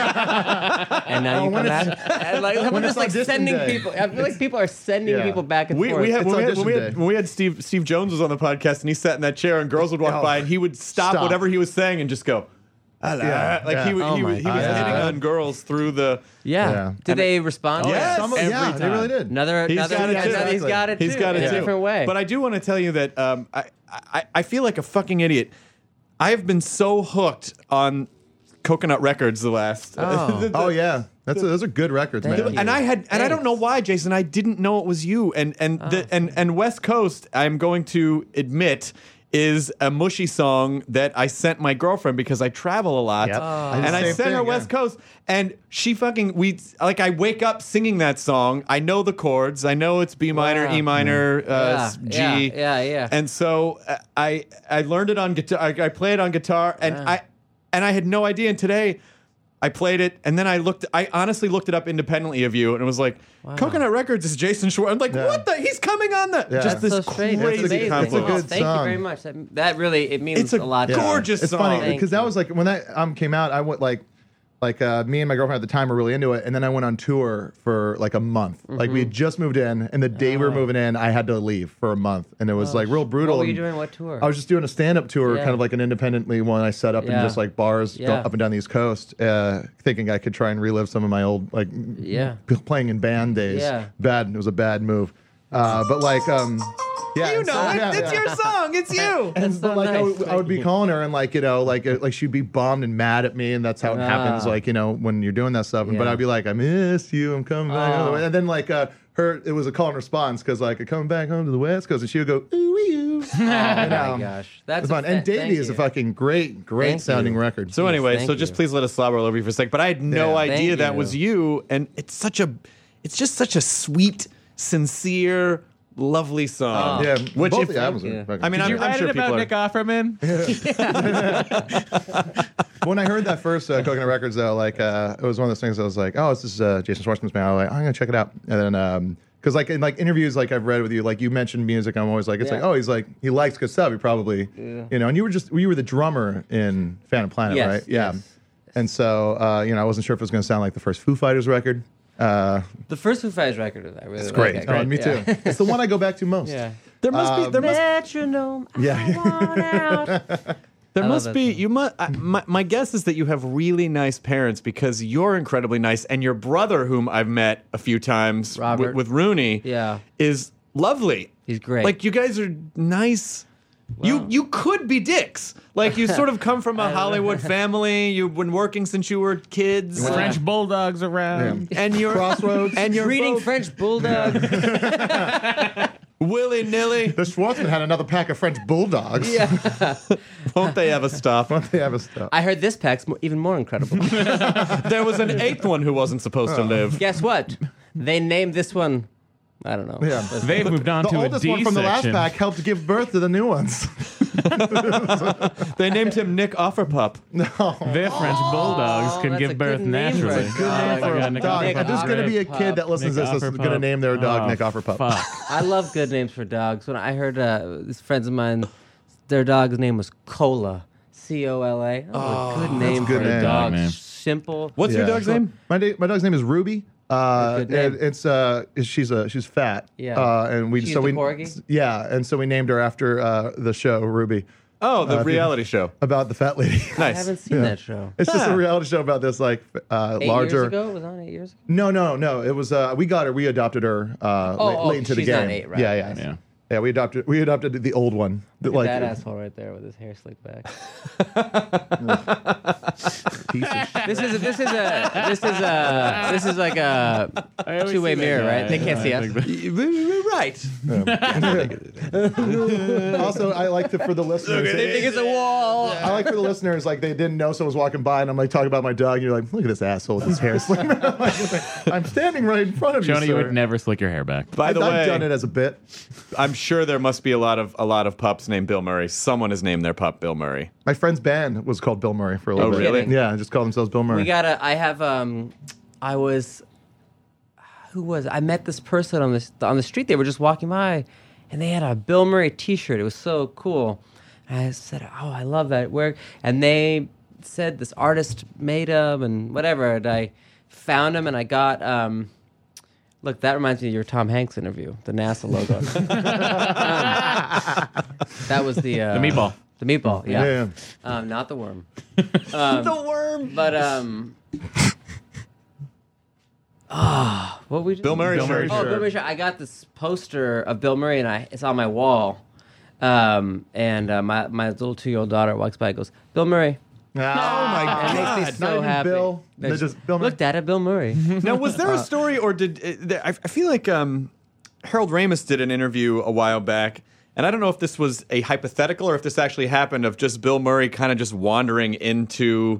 now you when come it's- back. And like, someone when just it's like audition sending day. people. I feel like people are sending Yeah. people back and We, forth. we had, It's when, we had, audition when, we day. had, when we had Steve Steve Jones was on the podcast and he sat in that chair and girls would walk Oh. by and he would stop, Stop. whatever he was saying and just go, "Hello." Yeah, like yeah. he, would- Oh he, my was- he was God. hitting on girls through the. yeah. Yeah. Did they respond? Yes. Some of- every yeah, they time. really did. Another, He's another got it guy- too. he's got it He's too, got it in a too. different way. But I do want to tell you that um, I, I I feel like a fucking idiot. I have been so hooked on Coconut Records the last. Oh. the- the- Oh yeah, that's a, those are good records, Thank man. you. And I had, and I don't know Thanks. why, Jason. I didn't know it was you. And and the, and and West Coast, I'm going to admit, is a mushy song that I sent my girlfriend because I travel a lot, Yep. I did and the I same sent her thing, West yeah. Coast, and she fucking we like I wake up singing that song. I know the chords. I know it's B minor, Wow. E minor, uh, Yeah, G. yeah, yeah, yeah. And so uh, I I learned it on guitar. I, I play it on guitar, and Yeah. I and I had no idea. And today. I played it, and then I looked. I honestly looked it up independently of you, and it was like, Coconut Records is Jason Schwartz. I'm like, Yeah. what the? He's coming on the Yeah. just That's this so strange. crazy That's amazing. confluence. It's a good Thank you song. very much. That, that really it means It's a a lot. to me. gorgeous It's song. funny Thank because that you. was like when that album came out. I went like, like uh, me and my girlfriend at the time were really into it, and then I went on tour for like a month. Like we had just moved in, and the day we were moving in, I had to leave for a month, and it was like real brutal. What were you and doing? What tour? I was just doing a stand-up tour, Yeah. kind of like an independently one I set up in Yeah. just like bars go- Yeah. up and down the East Coast, uh, thinking I could try and relive some of my old like Yeah. p- playing in band days. Yeah. Bad. It was a bad move. Uh, but like, um, yeah, You and so- know it. yeah, It's yeah. your song. It's you. And That's but so like I nice. would, I would be calling her and like you know like uh, like she'd be bummed and mad at me and that's how it happens Ah. like you know when you're doing that stuff and but Yeah. I'd be like I miss you I'm coming back Oh. and then like uh, her it was a call and response because like I'm coming back home to the West Coast and she would go ooh ooh Oh my know, gosh, that's it's fun a and fa- Davey thank is a you. fucking great great Thank sounding you. record. So anyway, Thank so just you. please let us slobber all over you for a sec. But I had no Yeah. idea Thank that you. was you, and it's such a, it's just such a sweet, sincere, lovely song. Oh. yeah, Which both if- the albums you. are fucking I mean, Did I'm, you I'm write sure it people about are. Nick Offerman? when I heard that first uh, Coconut Records, though, like uh, it was one of those things. I was like, "Oh, this is uh, Jason Schwartzman's band." I was like, "I'm gonna check it out." And then, because like in like interviews, like I've read with you, like you mentioned music, I'm always like, "It's Yeah. like, oh, he's like he likes good stuff. He probably, Yeah. you know." And you were just you were the drummer in Phantom Planet, Yes, right? Yeah. yes. And so, uh, you know, I wasn't sure if it was gonna sound like the first Foo Fighters record. Uh, The first Foo Fighters record, I really it's like. great. That. Oh, me Yeah. too. It's the one I go back to most. Yeah. There must be. There must. Metronome. Yeah. I want out. There I love must that be. song. You must. I, my, my guess is that you have really nice parents because you're incredibly nice, and your brother, whom I've met a few times Robert. with, with Rooney, Yeah. is lovely. He's great. Like you guys are nice. You you could be dicks. Like you sort of come from a Hollywood family. You've been working since you were kids. French bulldogs around. And you're Crossroads. and you're Breeding both French bulldog. willy nilly. The Schwartzman had another pack of French bulldogs. yeah. Won't they ever stop? Don't they have a stuff? I heard this pack's mo- even more incredible. There was an eighth one who wasn't supposed to live. Guess what? They named this one. I don't know. Yeah. They've moved on The to a oldest D one from the last section. pack helped give birth to the new ones. They named him Nick Offerpup. Their French bulldogs can that's a give good birth name for naturally. a good name Oh, for my a God, Nick Dog. Nick If there's going to be a Offerpup. kid that listens to Nick this that's going to Offerpup. name their dog Oh, Nick Offerpup. Fuck. I love good names for dogs. When I heard uh, these friends of mine, their dog's name was Cola. C O L A. Oh, a good name a good for name. a dog. Name. Simple. What's your Yeah. dog's name? My da- my dog's name is Ruby. Uh, Good name. and it's uh, she's a she's fat. Yeah. Uh, and we She's so the we corgi? yeah, and so we named her after uh, the show Ruby Oh, the Uh, reality show. about the fat lady. I Nice. haven't seen Yeah. that show. It's just Ah. a reality show about this like uh, Eight larger. years ago? It was on eight years ago? No, no, no. It was uh, we got her. We adopted her uh, Oh, late, oh, late into the she's game. not eight, right. Yeah, yeah, Yeah. yeah. We adopted we adopted the old one. Look like at that asshole right there with his hair slicked back. piece of shit. This is a, this is a this is a this is like a I always two-way see that mirror, guy. right? They can't see I us. think that- Right. Also, I like to for the listeners. They think it's a wall. I like for the listeners, like they didn't know someone was walking by, and I'm like talking about my dog, and you're like, look at this asshole with his hair slicked. I'm, like, I'm standing right in front of you. Jonah, you sir. would never slick your hair back. By I've, the I've way, done it as a bit. I'm sure there must be a lot of a lot of pups named Bill Murray. Someone has named their pup Bill Murray. My friend's band was called Bill Murray for a little Oh, bit. really? Yeah, just called themselves Bill Murray. We gotta. I have. Um, I was. Who was? I met this person on the on the street. They were just walking by, and they had a Bill Murray T-shirt. It was so cool. And I said, "Oh, I love that work." And they said this artist made them and whatever. And I found them, and I got. Um, look, that reminds me of your Tom Hanks interview, the NASA logo. Um, that was the uh, The meatball. The meatball, yeah. Yeah, Um, not the worm. Um, The worm. but um. Ah, what we Bill Murray Bill shirt. Murray Oh, shirt. Bill Murray shirt. I got this poster of Bill Murray, and I it's on my wall. Um, and uh, my my little two year old daughter walks by and goes, Bill Murray. Oh my And it god! makes me Not so even happy. Bill. They They're just Bill Murray. Looked at it, Bill Murray. Now, was there a story, or did uh, there, I, I feel like um, Harold Ramis did an interview a while back, and I don't know if this was a hypothetical or if this actually happened of just Bill Murray kind of just wandering into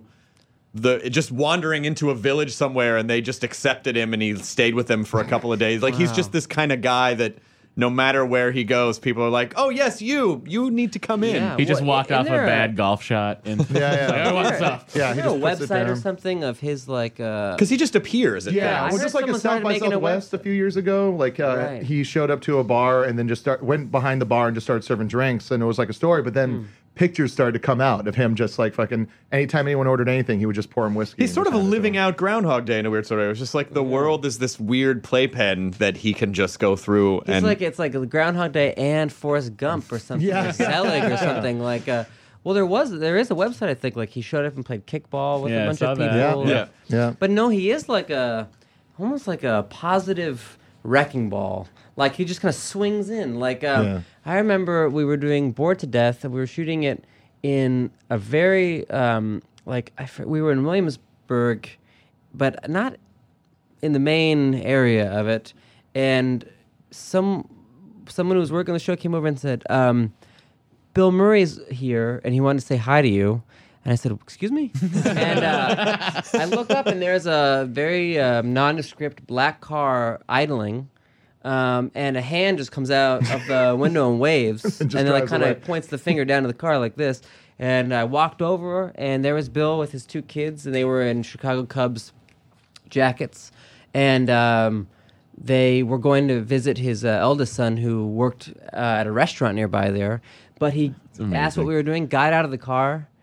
the just wandering into a village somewhere, and they just accepted him, and he stayed with them for a couple of days. Like he's just this kind of guy that no matter where he goes, people are like, "Oh yes, you, you need to come in." Yeah. He just What- walked isn't off a there a- bad golf shot. And Yeah, yeah. Like, oh, what's up? Yeah, Is he there a just puts it website or down. something of his like? Uh, Because he just appears. At Yeah, I well, heard just like a someone South started by making a Southwest a, web- few years ago. Like uh, Right. he showed up to a bar and then just start went behind the bar and just started serving drinks, and it was like a story. But then Hmm. pictures started to come out of him just like fucking. Anytime anyone ordered anything, he would just pour him whiskey. He's and sort of just a hand it to living him. out Groundhog Day in a weird sort of way. It was just like the world is this weird playpen that he can just go through. It's and like it's like Groundhog Day and Forrest Gump or something, Yeah. or Selig or something like. Uh, well, there was there is a website I think like he showed up and played kickball with Yeah, I a bunch saw of that. people. Yeah. Yeah. But no, he is like a almost like a positive wrecking ball. Like he just kind of swings in. Like um, Yeah. I remember we were doing Bored to Death and we were shooting it in a very um, like I, fr- we were in Williamsburg, but not in the main area of it. And some someone who was working on the show came over and said, um, "Bill Murray's here, and he wanted to say hi to you." And I said, "Excuse me?" and uh, I look up, and there's a very um, nondescript black car idling, um, and a hand just comes out of the window and waves, and, just then like drives kind away. of points the finger down to the car like this. And I walked over, and there was Bill with his two kids, and they were in Chicago Cubs jackets, and um, they were going to visit his uh, eldest son who worked uh, at a restaurant nearby there. But he asked what we were doing, got out of the car,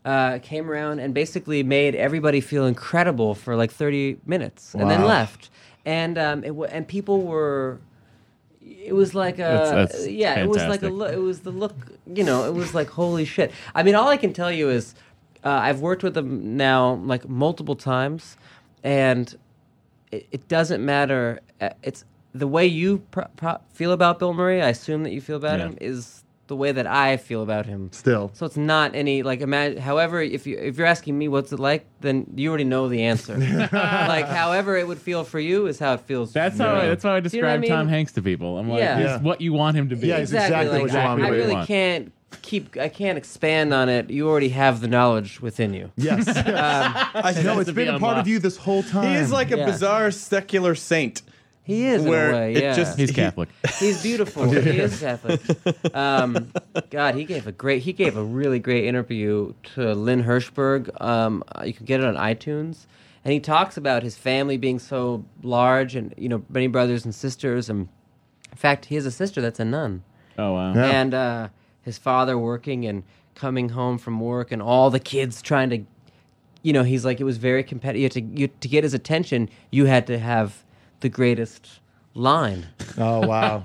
uh, came around and basically made everybody feel incredible for like thirty minutes, and then Wow. left. And um, it w- and people were. It was like a That's- that's yeah. It was like a fantastic. look. It was the look. You know, it was like holy shit. I mean, all I can tell you is uh, I've worked with him now like multiple times, and it, it doesn't matter. Uh, It's the way you pro- pro- feel about Bill Murray. I assume that you feel about Yeah. him is the way that I feel about him. Still. So it's not any like imagine. However, if you if you're asking me what's it like, then you already know the answer. Like however it would feel for you is how it feels. That's for how. me. I, that's how I Do you know what I describe Tom mean? Hanks to people. I'm like, Yeah. he's Yeah. what you want him to be. Yeah, he's exactly like, what you want I him to be. really want. can't keep. I can't expand on it. You already have the knowledge within you. Yes. Um, I know has it's to been be a part of unlocked. you this whole time. He is like a Yeah. bizarre secular saint. he is in Where a way. it Yeah. just- He's He- Catholic. He's beautiful. He is Catholic. Um, God, he gave a great. He gave a really great interview to Lynn Hirschberg. Um, uh, you can get it on iTunes, and he talks about his family being so large, and you know, many brothers and sisters. And in fact, he has a sister that's a nun, Oh wow. Yeah. and uh, his father working and coming home from work, and all the kids trying to. You know, he's like it was very competitive. You had to you, to get his attention. You had to have the greatest line. Oh wow.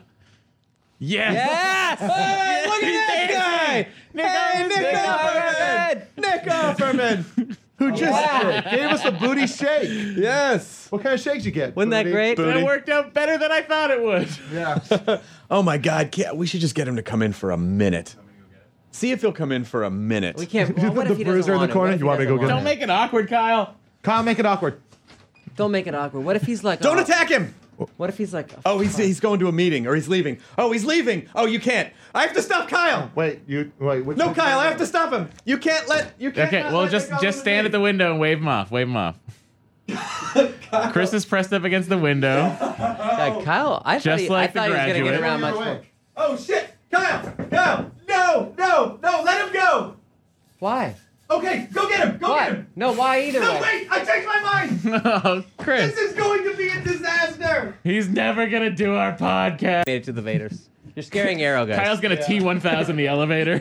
Yes. Yeah! Hey, look at that guy! Hey, Nick Offerman! Nick Offerman! Who just gave us a booty shake? Yes. What kind of shakes you get? Wasn't that Booty? great? Booty. That worked out better than I thought it would. Yeah. Oh my God! Can't, we should just get him to come in for a minute. See if he'll come in for a minute. We can't. You Well, put what the if he doesn't bruiser in the want corner? What if You he want me to doesn't go get want Don't make it awkward, Kyle. Kyle, make it awkward. it? Don't make it awkward. What if he's like? Don't oh, attack him! What if he's like? Oh, he's he's going to a meeting or he's leaving. Oh, he's leaving. Oh, you can't. I have to stop Kyle. Wait, you wait. Which No, Kyle, I have to stop him. You can't let. You can't. Okay, not well let just Nick just Offerman stand at the leave. window and wave him off. Wave him off. Chris is pressed up against the window. God, Kyle, I thought Just he, like I thought The he was gonna get Graduate. around much Wait, more. wait. Oh shit, Kyle, Kyle, no, no, no, let him go. Why? Okay, go get him. Go Why? get him. No, why either No, way? wait, I changed my mind. Oh, Chris. This is going to be a disaster. He's never gonna do our podcast. Made it to the Vaders. You're scaring Arrow, guys. Kyle's gonna T one thousand the elevator.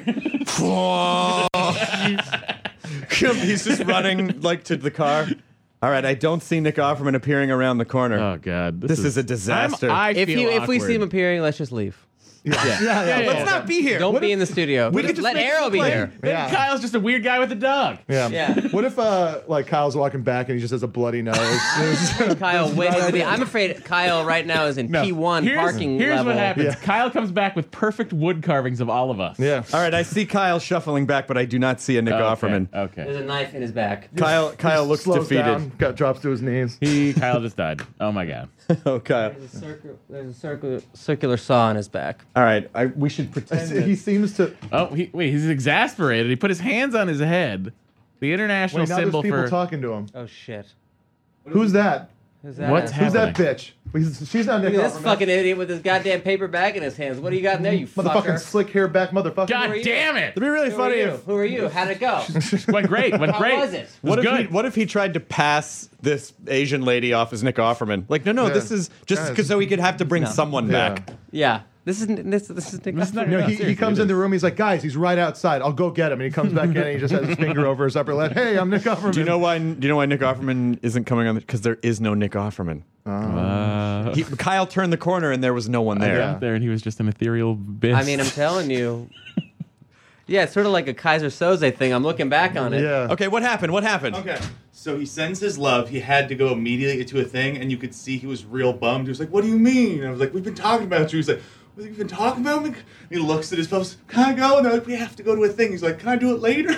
He's just running like to the car. All right, I don't see Nick Offerman appearing around the corner. Oh God, This is a disaster. I'm, I if feel you if we awkward. see him appearing, let's just leave. Yeah, yeah. yeah, Yeah, Let's yeah. not be here. Don't What be if- in the studio. we could just Let make it Arrow look be like- here. Then Yeah. Kyle's just a weird guy with a dog. Yeah. Yeah. What if uh like Kyle's walking back and he just has a bloody nose? Kyle, wait. I'm afraid Kyle right now is in No. P one Here's, parking here's level. what happens. Yeah. Kyle comes back with perfect wood carvings of all of us. yeah. All right, I see Kyle shuffling back, but I do not see a Nick Okay. Offerman. Okay. There's a knife in his back. Kyle, Kyle looks Slows defeated. down, got drops to his knees. He Kyle just died. Oh my God. Oh, Kyle. There's a circular, there's a circular, circular saw in his back. All right, I, we should pretend. that- He seems to. Oh, he, wait. He's exasperated. He put his hands on his head. The international Wait, now there's symbol people for. talking to him. Oh shit. Who's that? Who's that? What's Who's that happening? bitch? He's- She's not Nick Look at this Offerman. fucking idiot with his goddamn paper bag in his hands. What do you got in there, you Motherfucking fucker? slick hair back motherfucker. God are you? damn it! It'd be really Who funny are you? if. Who are you? How'd it go? Went great. Went How great. was it? What if, good. he, what if he tried to pass this Asian lady off as Nick Offerman? Like, no, no, Yeah. this is just Guys. because so he could have to bring No. someone Yeah. back. Yeah. This is this this is Nick. This is not- You know, No, he, he seriously, comes it in the is. room. He's like, guys, he's right outside. I'll go get him. And he comes back in and he just has his finger over his upper lip. Hey, I'm Nick Offerman. Do you know why? Do you know why Nick Offerman isn't coming on? Because there is no Nick Offerman. Uh, He, Kyle turned the corner and there was no one I there. got there, and he was just an ethereal bitch. I mean, I'm telling you. Yeah, it's sort of like a Kaiser Soze thing. I'm looking back on it. Yeah. Okay, what happened? What happened? Okay, so he sends his love. He had to go immediately to a thing, and you could see he was real bummed. He was like, "What do you mean?" And I was like, "We've been talking about you." He's like, "What have you been talking about me?" And he looks at his post. Can I go? And they're like, "We have to go to a thing." He's like, "Can I do it later?"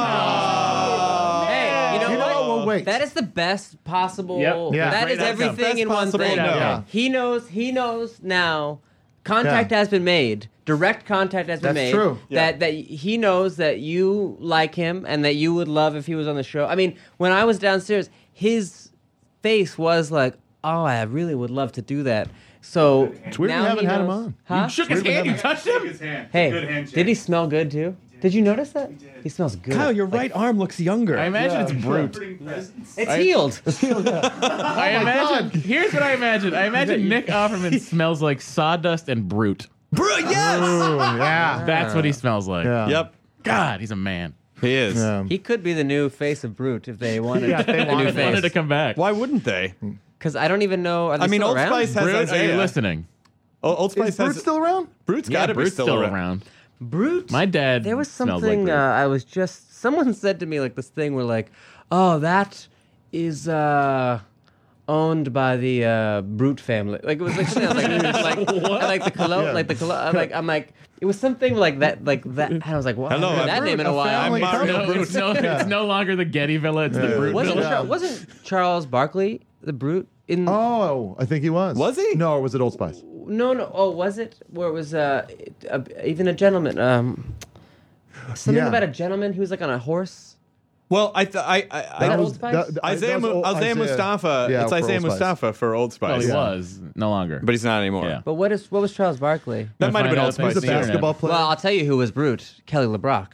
Oh. Hey, you know You know what? what? We'll wait. That is the best possible. Yep. Yeah. That Great is outcome. everything Best in one possible thing. no. Yeah. He knows. He knows now. Contact Yeah. has been made. Direct contact has been That's made. true. That that he knows that you like him and that you would love if he was on the show. I mean, when I was downstairs, his face was like, "Oh, I really would love to do that." So It's weird now we haven't he had him knows- on. Huh? you shook his Weird we hand. You haven't- touched Shake him. his hand. Hey, Good handshake. did he smell good too? Did you notice that? He did. He smells good. Kyle, your Like, right arm looks younger. I imagine it's brute. Comforting presence. It's I- healed. I imagine. Here's what I imagine. I imagine Nick Offerman smells like sawdust and brute. Brute, yes. Ooh, yeah. That's what he smells like. Yeah. Yep. God, he's a man. He is. Yeah. He could be the new face of Brute if they wanted Yeah, if they a new wanted Wanted to face. come back. Why wouldn't they? Because I don't even know. Are they I mean, still Old around? Spice has Brute, are you Isaiah. listening? O- Old Spice Is Brute has. still around? Brute's Yeah, got to be Brute's still, still around. around. Brute. My dad. There was smelled something Like uh, Brute. I was just. Someone said to me like this thing where like, oh, that is uh, owned by the uh, Brute family. Like it was like something I was like, like, and, like the cologne, Yeah. like the cologne. Like I'm like. It was something like that, like that. And I was like, "What? Hello, I haven't heard that I'm name in Brute, a a while." family I'm Mario company. no, it's no, it's no longer the Getty Villa. It's the Yeah. Brute Wasn't Villa. Char- wasn't Charles Barkley the Brute in? Oh, I think he was. Was he? No, or was it Old Spice? No, no. Oh, was it? Where it was uh, a, even a gentleman. Um, something Yeah. about a gentleman who was like on a horse. Well, I, th- I, I, I That was- Old Spice? that- that Isaiah, was Mu- old- Isaiah Mustafa. Yeah, it's for Isaiah Old Spice. Mustafa for Old Well, Spice. he Yeah. was no longer. But he's not anymore. Yeah. But what is what was Charles Barkley? That might have been Find Old out Spice. He's a the internet. basketball player. Well, I'll tell you who was Brute. Kelly LeBrock.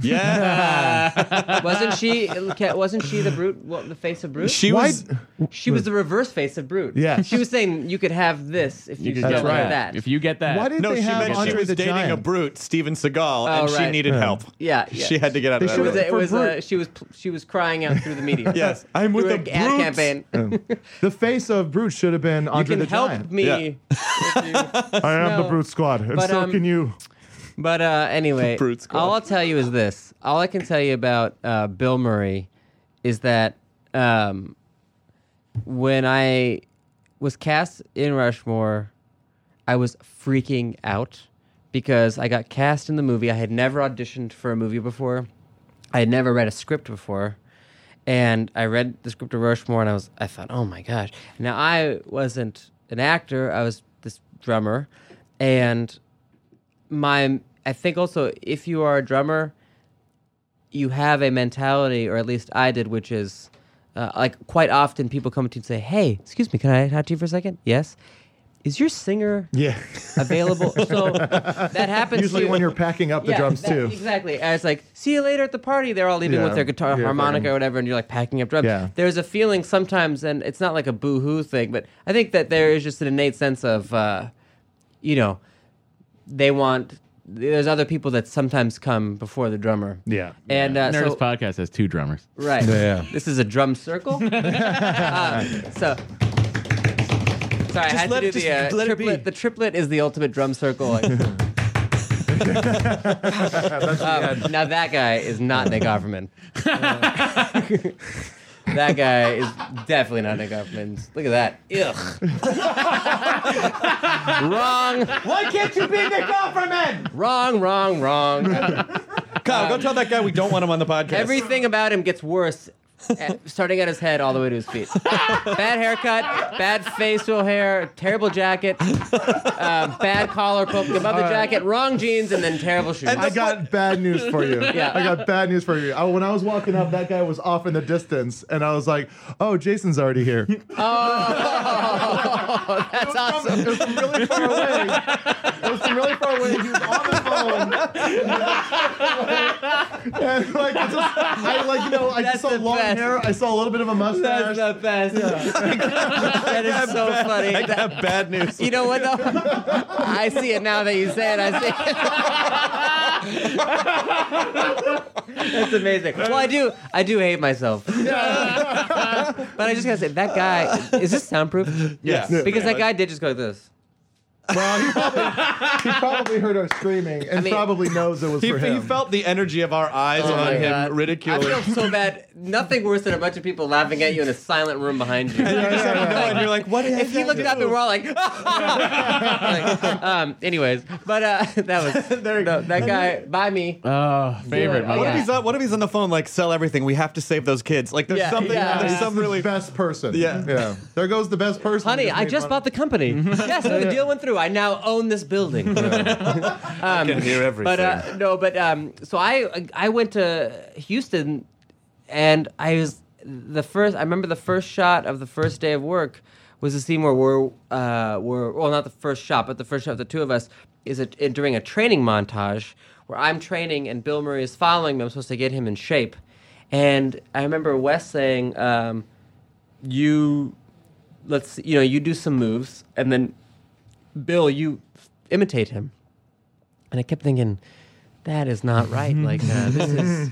Yeah. Wasn't she? Wasn't she the Brute? What, the face of Brute? she Why- was. She was the reverse face of Brute. Yeah. She was saying you could have this if you, You could don't get like right. that. If you get that, Why did No, they she have meant she Andre was the dating Giant? a brute, Steven Seagal, and Oh, she right. needed Yeah. help. yeah, yeah. She had to get out They of that. It was. should've- A, it for was. A, Brute. she was. She was crying out through the media. Yes, I'm with Through the an ad brutes. campaign. The face of Brute should have been You Andre can the help Giant. me. Yeah. if you- I am No. the Brute Squad, and But, so um, can you. But uh, anyway, Brute Squad. all I'll tell you is this. All I can tell you about uh, Bill Murray is that um, when I was cast in Rushmore, I was freaking out because I got cast in the movie. I had never auditioned for a movie before. I had never read a script before. And I read the script of Rushmore, and I was, I thought, oh my gosh. Now, I wasn't an actor. I was this drummer. And my I think also if you are a drummer, you have a mentality, or at least I did, which is uh, like quite often people come to you and say, "Hey, excuse me, can I talk to you for a second?" Yes. Is your singer Yeah. available? So that happens Usually to you. when you're packing up the Yeah, drums that- too. Exactly. And it's like, see you later at the party. They're all leaving Yeah. with their guitar, Yeah, harmonica, fucking- or whatever, and you're like packing up drums. Yeah. There's a feeling sometimes, and it's not like a boo-hoo thing, but I think that there is just an innate sense of, uh, you know, they want. There's other people that sometimes come before the drummer. Yeah. And uh, Nerdist so, podcast has two drummers. right. Yeah. This is a drum circle. uh, so. Sorry, I had let to it- do the just uh, let it be. triplet. The triplet is the ultimate drum circle. Like, um, now that guy is not Nick Offerman. Uh, that guy is definitely not Nick Offerman. Look at that. Ugh. Wrong. Why can't you be Nick Offerman? Wrong. Wrong. Wrong. Kyle, go tell that guy we don't want him on the podcast. Everything about him gets worse, at, starting at his head all the way to his feet. Bad haircut, bad facial hair, terrible jacket, uh, bad collar poking above the jacket, wrong jeans, and then terrible shoes. I got bad news for you. Yeah. I got bad news for you. I, when I was walking up, that guy was off in the distance, and I was like, "Oh, Jason's already here." Oh, that's awesome. It was from really far away. It was from really far away. He was on the phone, and like, I just, I like, you know, I That's just saw the long best. hair. I saw a little bit of a mustache. That's the best. That is so funny. I got bad news. You know what though? I see it now that you say it. I see it. That's amazing. Well, I do. I do hate myself. But I just gotta say that guy. Is this soundproof? Yes. Because that guy did just go like this. Well, he probably, he probably heard us screaming and mean- probably knows it was He, for he him. felt the energy of our eyes Oh on my him God. ridiculing. I feel so bad. Nothing worse than a bunch of people laughing at you in a silent room behind you. And you just have to go, and you're like, what did I If he looked do? up and we're all like, like, um, anyways, but uh, that was There you no, go. that guy by me. Oh, favorite. Yeah. my What if Yeah. he's on, what if he's on the phone like sell everything? We have to save those kids. Like there's Yeah, something. yeah. There's This some is really. the best person. Yeah. yeah. There goes the best person. Honey, who I made just money. bought the company. Yes, the deal went through. I now own this building. I can hear everything. But uh, no, but um, so I I went to Houston, and I was the first. I remember the first shot of the first day of work was a scene where we're uh, we're well, not the first shot, but the first shot of the two of us is a, during a training montage where I'm training and Bill Murray is following me. I'm supposed to get him in shape, and I remember Wes saying, um, "You, let's you know, you do some moves, and then Bill, you imitate him." And I kept thinking, that is not right. Like uh, this is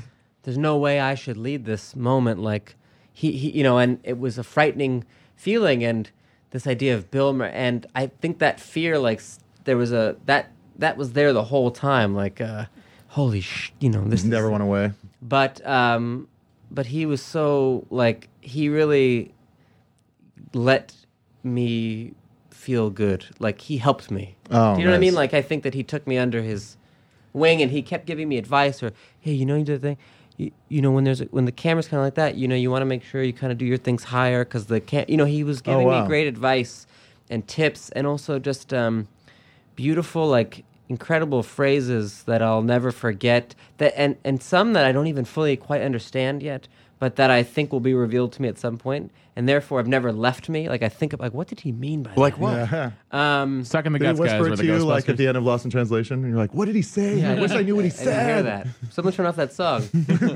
there's no way I should lead this moment. Like he, he you know, and it was a frightening feeling, and this idea of Bill Murray, and I think that fear, like s- there was a that that was there the whole time. Like, uh, holy sh, you know, this Never is, went away. But um, but he was so like he really let me feel good. Like he helped me. Oh, Do you know what I mean? nice. Like I think that he took me under his wing and he kept giving me advice. Or hey, you know, you do the thing. You, you know, when there's a, when the camera's kind of like that, you know, you want to make sure you kind of do your things higher because the cam- you know, he was giving wow. me great advice and tips, and also just um, beautiful, like incredible phrases that I'll never forget. That and and some that I don't even fully quite understand yet, but that I think will be revealed to me at some point, and therefore have never left me. Like I think of like, what did he mean by Like that? what? Yeah. Um, Suck in the Did he guts, guys. whisper Were it the to you like at Ghostbusters. the end of Lost in Translation? And you're like, what did he say? I wish I knew what he I didn't hear said. that. Someone turn off that song.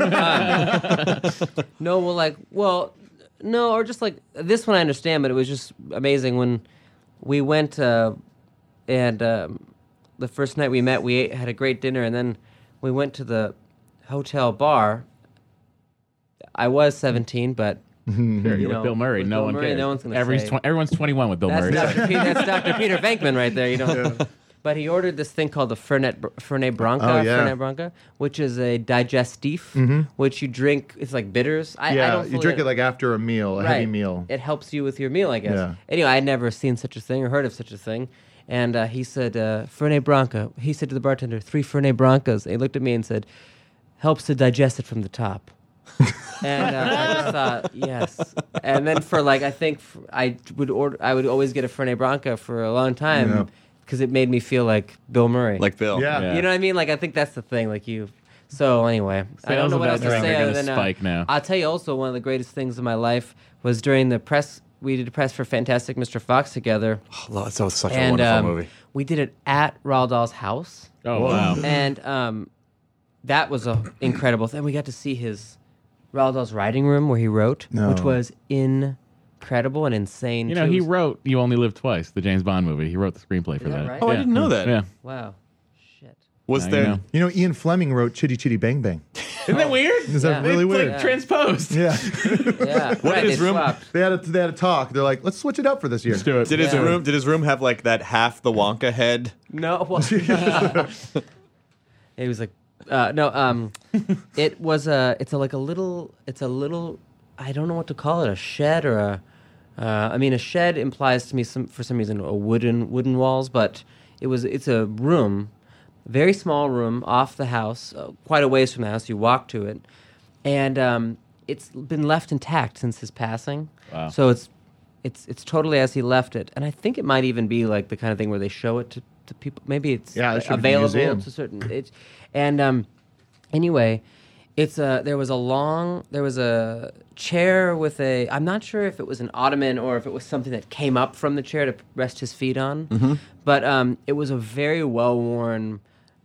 Um, no, well, like, well, no, or just like this one I understand, but it was just amazing when we went uh, and um, the first night we met, we ate, had a great dinner, and then we went to the hotel bar. I was seventeen, but Sure, you you're know, with Bill Murray. with No Bill one Murray, cares. no one's gonna Everyone's say- twen- everyone's twenty-one with Bill that's Murray. Doctor Pe- that's Doctor Peter Venkman right there. You know. But he ordered this thing called the Fernet Fernet Branca, Oh, yeah. Fernet Branca, which is a digestif, which you drink. It's like bitters. I, I Yeah, don't you fully- drink it like after a meal, a heavy Right. meal. It helps you with your meal, I guess. Yeah. Anyway, I'd never seen such a thing or heard of such a thing. And uh, he said, uh, Fernet Branca. He said to the bartender, three Fernet Brancas. And he looked at me and said, helps to digest it from the top. And uh, I just thought, yes. And then for like, I think f I would order, I would always get a Fernet Branca for a long Yeah. time because it made me feel like Bill Murray. Like Bill. Yeah. Yeah. You know what I mean? Like, I think that's the thing. Like, you. So, anyway, I don't Sales know of what that else to drink say are other gonna than. Uh, spike now. I'll tell you also one of the greatest things in my life was during the press. We did a press for Fantastic Mister Fox together. Oh, that was such a and wonderful um, movie. we did it at Roald Dahl's house. Oh wow. And um, that was a incredible thing. We got to see his Roald Dahl's writing room where he wrote, No. which was incredible and insane. You know, too. he wrote "You Only Live Twice," the James Bond movie. He wrote the screenplay for that that. right? Oh, I Yeah. didn't know that. Yeah. Wow. Shit. Was Now there? you know. You know, Ian Fleming wrote Chitty Chitty Bang Bang. Isn't that weird? Is that Yeah. really It's like weird? Yeah. Transposed. Yeah. Yeah. right, his they room- swapped. they had a they had a talk. They're like, let's switch it up for this year. Let's do it. Did his Yeah. room? Did his room have like that half the Wonka head? No. Well, it was like, uh, no. Um, it was a. It's a like a little. It's a little. I don't know what to call it. A shed or a. Uh, I mean, a shed implies to me some for some reason a wooden wooden walls, but it was. It's a room, very small room off the house, uh, quite a ways from the house. You walk to it, and um, it's been left intact since his passing. Wow. So it's it's it's totally as he left it, and I think it might even be like the kind of thing where they show it to, to people. Maybe it's Yeah, it should be available museum. to certain. It, and um, anyway, it's a there was a long there was a chair with a I'm not sure if it was an ottoman or if it was something that came up from the chair to rest his feet on, but um, it was a very well worn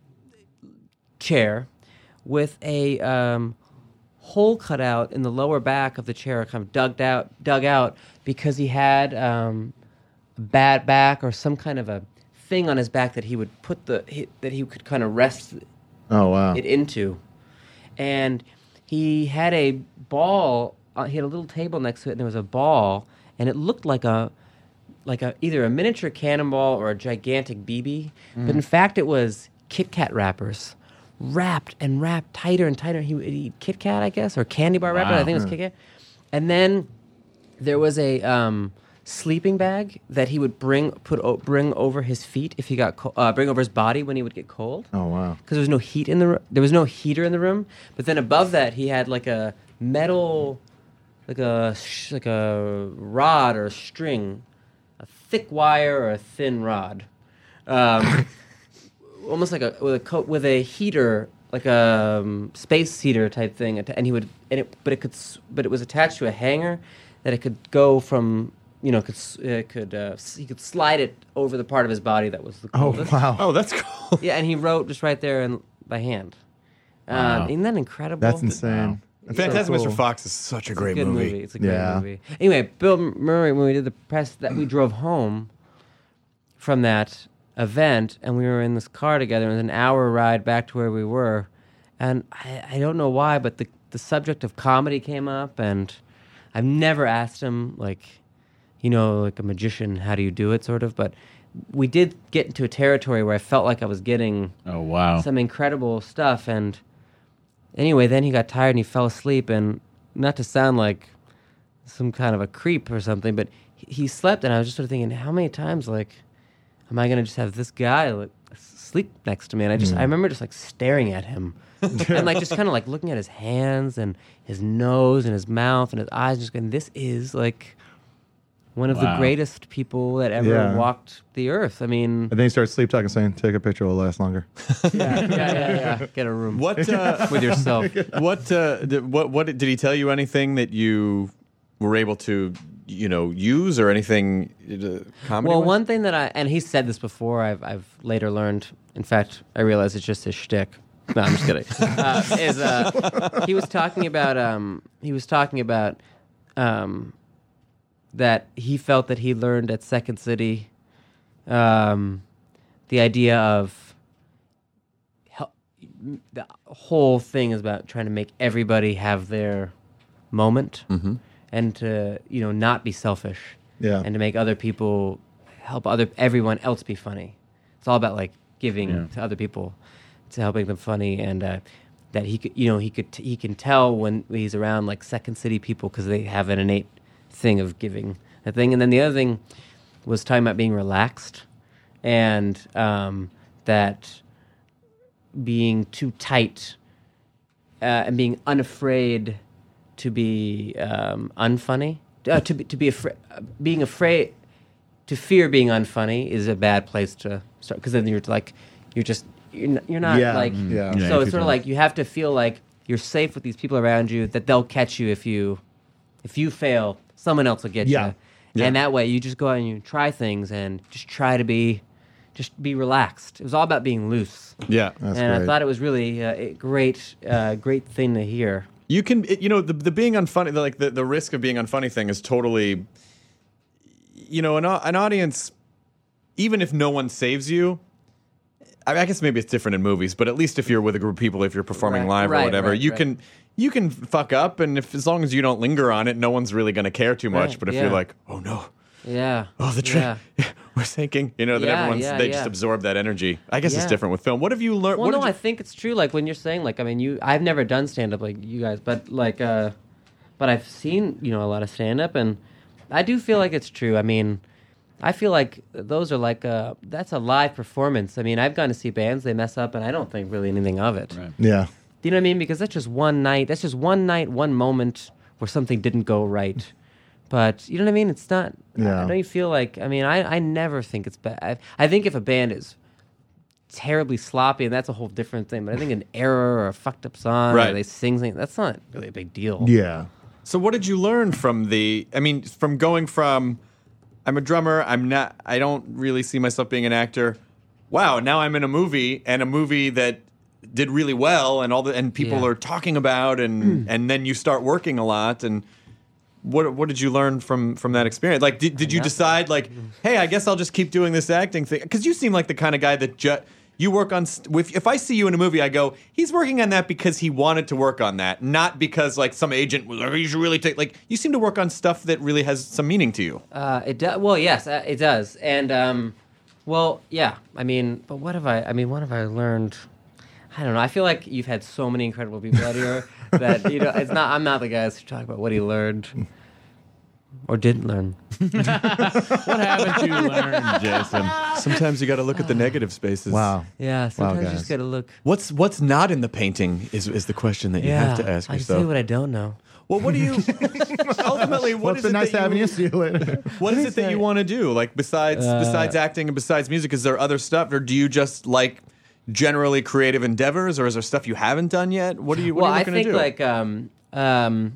chair with a um, hole cut out in the lower back of the chair, kind of dug out, dug out because he had um, a bad back or some kind of a thing on his back that he would put the he, that he could kind of rest Oh wow. it into, and he had a ball. Uh, he had a little table next to it, and there was a ball, and it looked like a like a either a miniature cannonball or a gigantic B B, but in fact it was Kit Kat wrappers, wrapped and wrapped tighter and tighter. He would eat Kit Kat, I guess, or candy bar wrapper. I Wow. think it was Kit Kat. And then there was a um, sleeping bag that he would bring put o- bring over his feet if he got co- uh, bring over his body when he would get cold. Oh wow. Because there was no heat in the room. There was no heater in the room. But then above that, he had like a metal, like a sh- like a rod or a string, a thick wire or a thin rod, um, almost like a with a coat with a heater, like a um, space heater type thing. atta- And he would, and it, but it could, s- but it was attached to a hanger that it could go from. You know, could s- it could uh, s- he could slide it over the part of his body that was the Oh coldest. wow. Oh, that's cool. Yeah, and he wrote just right there in, by hand. Wow. Um, isn't that incredible? That's insane. That's so Fantastic Mister cool. Fox is such a It's a great good movie. movie. It's a great Yeah. movie. Anyway, Bill Murray, when we did the press, that we drove home from that event, and we were in this car together. It was an hour ride back to where we were, and I, I don't know why, but the the subject of comedy came up, and I've never asked him, like, you know, like a magician, how do you do it, sort of, but we did get into a territory where I felt like I was getting Oh, wow. some incredible stuff, and anyway, then he got tired and he fell asleep, and not to sound like some kind of a creep or something, but he, he slept, and I was just sort of thinking, how many times, like, am I going to just have this guy, like, sleep next to me? And I just, I remember just, like, staring at him, and, like, just kind of, like, looking at his hands and his nose and his mouth and his eyes, just going, this is, like, one of Wow. the greatest people that ever Yeah. walked the earth. I mean, And then you start sleep talking, saying, "Take a picture; it'll last longer." yeah, yeah, yeah, yeah. Get a room What uh, with yourself. what uh, did, what what did he tell you? Anything that you were able to, you know, use or anything? Uh, comedy. Well, one thing that I and he said this before. I've I've later learned. In fact, I realize it's just his shtick. No, I'm just kidding. uh, is uh, he was talking about um, he was talking about um, that he felt that he learned at Second City um, the idea of hel- the whole thing is about trying to make everybody have their moment and to, you know, not be selfish. Yeah. And to make other people help other everyone else be funny. It's all about like giving Yeah. to other people to helping them funny, and uh, that he could, you know, he could t- he can tell when he's around like Second City people because they have an innate thing of giving a thing. And then the other thing was talking about being relaxed, and um, that being too tight uh, and being unafraid to be um, unfunny, uh, to be to be afraid, uh, being afraid, to fear being unfunny is a bad place to start, because then you're like, you're just you're, n- you're not Yeah, like, mm, yeah. Yeah, so if it's you sort of don't- like you have to feel like you're safe with these people around you, that they'll catch you if you if you fail, someone else will get Yeah. you, Yeah. and that way you just go out and you try things and just try to be. Just be relaxed. It was all about being loose. Yeah. That's and I great. thought it was really uh, a great, uh, great thing to hear. You can, it, you know, the the being unfunny, the, like the, the risk of being unfunny thing is totally, you know, an au- an audience, even if no one saves you. I, I guess maybe it's different in movies, but at least if you're with a group of people, if you're performing Right, live or right, whatever, right, you right. can you can fuck up, and if as long as you don't linger on it, no one's really going to care too much. Right, But if yeah. you're like, oh no, Yeah. oh the train, Yeah. we're sinking, you know, that Yeah, everyone's yeah, they yeah. just absorb that energy. I guess it's Yeah. different with film. What have you learned? Well, what no, did you- I think it's true. Like when you're saying, like, I mean, you, I've never done stand up like you guys, but like, uh, but I've seen, you know, a lot of stand up, and I do feel like it's true. I mean, I feel like those are like, uh, that's a live performance. I mean, I've gone to see bands, they mess up, and I don't think really anything of it. Right. Yeah. Do you know what I mean? Because that's just one night. That's just one night, one moment where something didn't go right. But you know what I mean? It's not. Yeah. I don't you feel like? I mean, I, I never think it's bad. I, I think if a band is terribly sloppy, and that's a whole different thing. But I think an error or a fucked up song, Right. or they sing something, that's not really a big deal. Yeah. So what did you learn from the? I mean, from going from, I'm a drummer. I'm not. I don't really see myself being an actor. Wow, now I'm in a movie, and a movie that did really well, and all the and people Yeah. are talking about, and and then you start working a lot. And what what did you learn from from that experience? Like, did did you decide like, hey, I guess I'll just keep doing this acting thing? Because you seem like the kind of guy that ju- you work on. St- if, if I see you in a movie, I go, he's working on that because he wanted to work on that, not because like some agent was like, you should really take. Like, you seem to work on stuff that really has some meaning to you. Uh, it does. Well, yes, uh, it does. And um, well, yeah. I mean, but what have I? I mean, what have I learned? I don't know. I feel like you've had so many incredible people out here that you know. It's not. I'm not the guys who talk about what he learned or didn't learn. What haven't you learned, Jason? Sometimes you got to look at the negative spaces. Wow. Yeah. Sometimes you guys. just gotta look. What's what's not in the painting is is the question that you Yeah. have to ask I can tell you yourself. what I don't know. Well, what do you ultimately? What What's is been it nice that having you, you. See you later. What is it that you want to do? Like besides Uh, besides acting and besides music, is there other stuff, or do you just like generally creative endeavors, or is there stuff you haven't done yet? What are you? What well, are you I looking think to do? like um um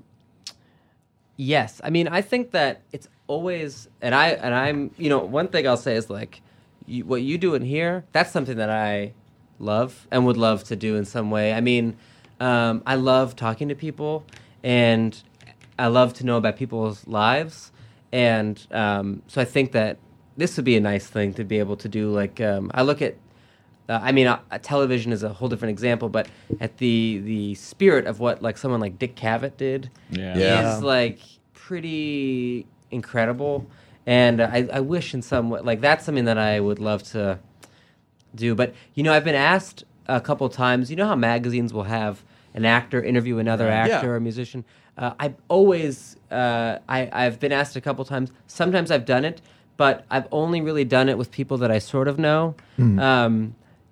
yes. I mean, I think that it's always and I and I'm you know one thing I'll say is like you, what you do in here. That's something that I love and would love to do in some way. I mean, um, I love talking to people and I love to know about people's lives, and um, so I think that this would be a nice thing to be able to do. Like um, I look at Uh, I mean, uh, television is a whole different example, but at the the spirit of what like someone like Dick Cavett did Yeah. Yeah. is like pretty incredible. And uh, I, I wish in some way, like that's something that I would love to do. But you know, I've been asked a couple times. You know how magazines will have an actor interview another Right. actor Yeah. or a musician. Uh, I've always uh, I I've been asked a couple times. Sometimes I've done it, but I've only really done it with people that I sort of know. Um,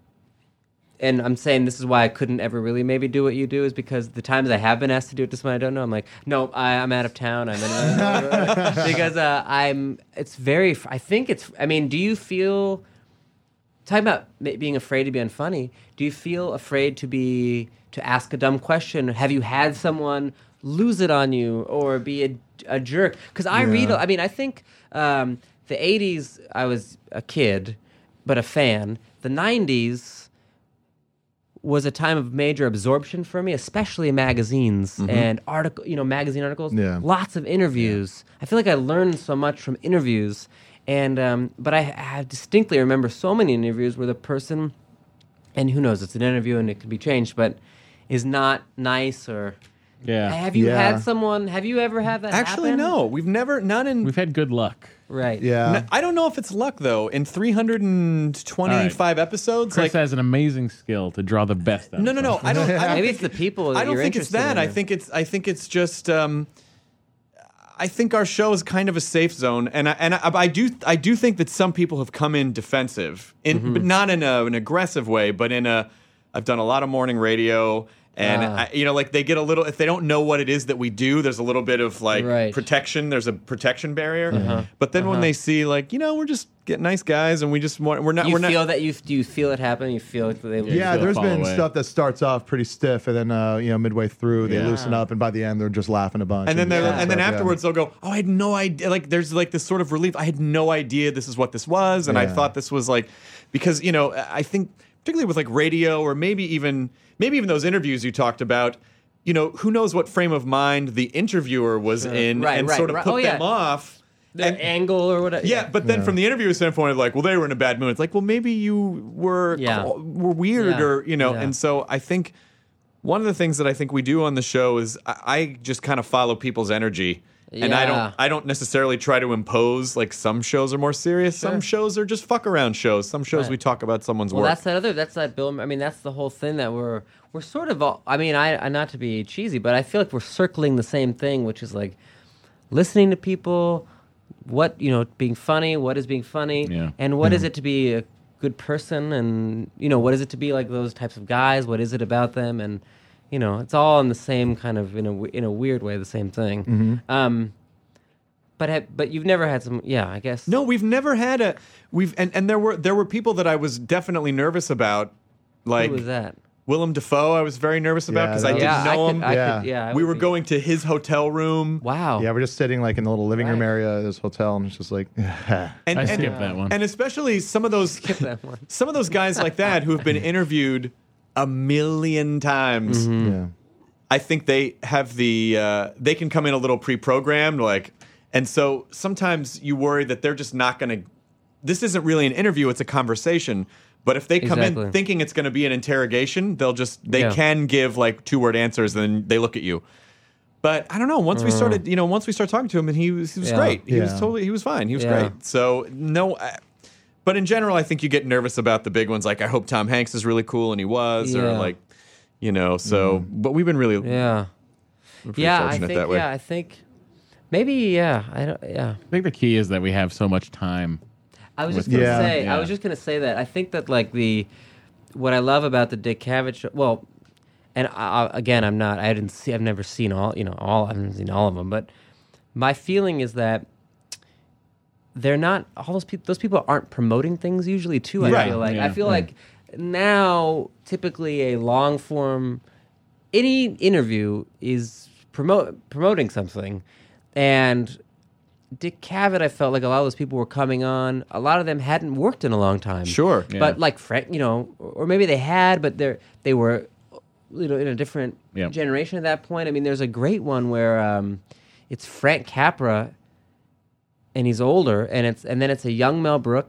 and I'm saying this is why I couldn't ever really maybe do what you do, is because the times I have been asked to do it to someone I don't know, I'm like, no, I, I'm out of town. I'm in because uh, I'm. It's very. I think it's. I mean, do you feel? Talking about ma- being afraid to be unfunny. Do you feel afraid to be to ask a dumb question? Have you had someone lose it on you or be a, a jerk? Because I read. I mean, I think um, the eighties. I was a kid, but a fan. The nineties was a time of major absorption for me, especially in magazines and article, you know, magazine articles. Yeah. Lots of interviews. I feel like I learned so much from interviews, and um, but I, I distinctly remember so many interviews where the person, and who knows, it's an interview and it can be changed, but is not nice or. Yeah. Have you Yeah. had someone? Have you ever had that Actually, happen? no. We've never, not in. We've had good luck. Right. Yeah. n- I don't know if it's luck though. In three hundred twenty-five episodes, Chris like has an amazing skill to draw the best out no, of no, no. something. I don't. I don't Maybe think, it's the people that I don't you're think it's interested that. in. I think it's. I think it's just. Um, I think our show is kind of a safe zone, and I, and I, I do. I do think that some people have come in defensive, in Mm-hmm. but not in a, an aggressive way, but in a. I've done a lot of morning radio. And Ah. I, you know, like they get a little if they don't know what it is that we do. There's a little bit of like Right. protection. There's a protection barrier. Uh-huh. But then when Uh-huh. they see like you know we're just get nice guys and we just want we're not You we're not feel that you do you feel it happen? You feel like they Yeah, feel there's fall been away. stuff that starts off pretty stiff, and then uh, you know midway through they Yeah. loosen up, and by the end they're just laughing a bunch. And then, they're Yeah. and then stuff, yeah. afterwards they'll go, "Oh, I had no idea." Like, there's like this sort of relief. I had no idea this is what this was, and I Yeah. thought this was like, because you know, I think particularly with like radio or maybe even maybe even those interviews you talked about. You know, who knows what frame of mind the interviewer was in, Right, and right, sort of right. put Oh, yeah. them off. their And- angle or whatever. yeah, but then Yeah. from the interviewer standpoint, like, well, they were in a bad mood. It's like, well, maybe you were Yeah. were weird, Yeah. or you know. Yeah. And so I think one of the things that I think we do on the show is I, I just kind of follow people's energy, and I Yeah. don't I don't necessarily try to impose. Like some shows are more serious, some shows are just fuck around shows. Some shows Right. we talk about someone's Well, work. that's that other. That's that Bill. I mean, that's the whole thing that we're we're sort of. All, I mean, I, I not to be cheesy, but I feel like we're circling the same thing, which is like listening to people. What you know, being funny. What is being funny? Yeah. And what is it to be a good person? And you know, what is it to be like those types of guys? What is it about them? And you know, it's all in the same kind of in a w- in a weird way the same thing. Um, but ha- but you've never had some. Yeah, I guess. No, we've never had a we've and, and there were there were people that I was definitely nervous about, like Who was that? Willem Dafoe. I was very nervous about Yeah, because that I was- didn't yeah, know I him. could, I Yeah. Could, yeah. I we would were be- going to his hotel room. Wow. Yeah, we're just sitting like in the little living room Right. area of this hotel, and it's just like, And, I and, skipped that one. and especially some of those that one. some of those guys like that who have been interviewed a million times. Mm-hmm. yeah. I think they have the uh, they can come in a little pre-programmed, like, and so sometimes you worry that they're just not going to. This isn't really an interview; it's a conversation. But if they come Exactly. in thinking it's going to be an interrogation, they'll just they Yeah. can give like two-word answers, and then they look at you. But I don't know. Once we started, you know, once we started talking to him, and he was he was Yeah. great. He was Yeah. totally he was fine. He was Yeah. great. So no. I, but in general, I think you get nervous about the big ones. Like, I hope Tom Hanks is really cool, and he was, or Yeah. like, you know. So, but we've been really Yeah. pretty Yeah, I fortunate think. that way. Yeah, I think. Maybe. Yeah. I don't. Yeah. I think the key is that we have so much time. I was With just gonna Yeah. say. Yeah. I was just gonna say that. I think that like the, what I love about the Dick Cavett show. Well, and I, I- again, I'm not. I didn't see. I've never seen all. You know, all. I haven't seen all of them. But my feeling is that they're not. All those people. Those people aren't promoting things usually. Too. I Right. feel like. Yeah. I feel like now typically a long form, any interview is promote promoting something, and Dick Cavett, I felt like a lot of those people were coming on. A lot of them hadn't worked in a long time. Sure. Yeah. But like Frank, you know, or maybe they had, but they're they were, you know, in a different Yeah. generation at that point. I mean, there's a great one where um, it's Frank Capra, and he's older, and it's and then it's a young Mel Brooks,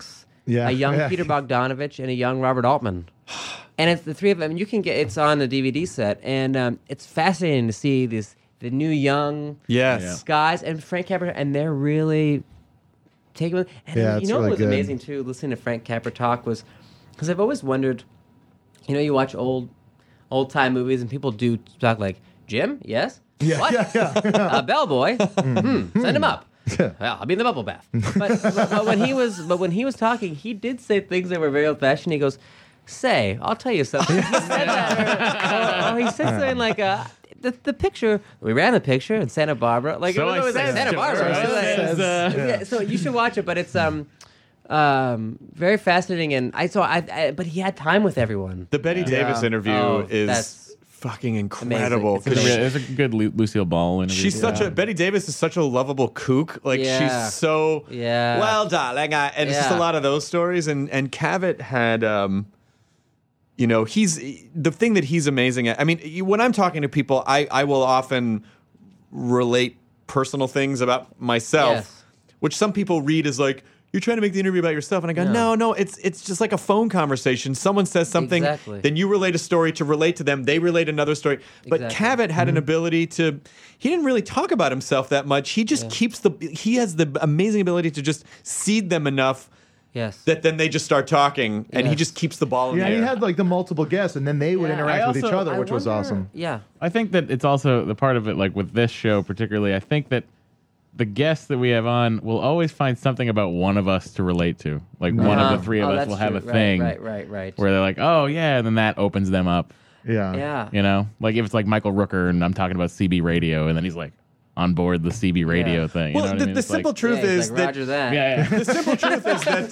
Yeah. a young Yeah. Peter Bogdanovich, and a young Robert Altman. And it's the three of them. You can get it's on the D V D set, and um, it's fascinating to see this the new young Yes. guys and Frank Capra, and they're really taking. And Yeah, you it's know what really was good. amazing too, listening to Frank Capra talk was because I've always wondered. You know, you watch old old time movies, and people do talk like Jim, yes, Yeah, what, yeah, yeah. uh, bellboy, hmm, send him up. Well, I'll be in the bubble bath. But, but, but when he was, but when he was talking, he did say things that were very old-fashioned. He goes, "Say, I'll tell you something." He said that, or, or, or he said something like, uh, "The the picture we ran the picture in Santa Barbara." Like So it was I always like says Santa to Barbara. her, It was I like- says, uh, yeah, so you should watch it, but it's um. Um, very fascinating, and I saw. I, I but he had time with everyone. The Betty Davis Yeah. interview Oh, is that's fucking incredible. It's It's a, 'cause real- she- it's a good Lu- Lucille Ball interview. She's such a Betty Davis is such a lovable kook. Like Yeah. she's so Yeah. well, darling. I, and it's just a Yeah. lot of those stories. And and Cavett had, um, you know, he's the thing that he's amazing at. I mean, you- when I'm talking to people, I I will often relate personal things about myself, Yes. which some people read as like. You're trying to make the interview about yourself, and I go, no, No. no, it's it's just like a phone conversation. Someone says something, Exactly. then you relate a story to relate to them. They relate another story. But Exactly. Cavett had an ability to. He didn't really talk about himself that much. He just keeps the. He has the amazing ability to just seed them enough Yes. that then they just start talking, and he Yes. just keeps the ball in Yeah, the he air. had like the multiple guests, and then they would Yeah. interact I with each also- other, I which was wonder- awesome. Yeah. I think that it's also the part of it, like with this show particularly. I think that the guests that we have on will always find something about one of us to relate to. Like one Uh-huh. of the three of Oh, us that's will have true. a Right, thing Right, right, right. where they're like, "Oh yeah," and then that opens them up. Yeah. Yeah. You know, like if it's like Michael Rooker and I'm talking about C B radio, and then he's like on board the C B radio Yeah. thing. You well, know what the, I mean? the It's like- simple truth Yeah, he's is like, that Roger that. yeah, yeah. the simple truth is that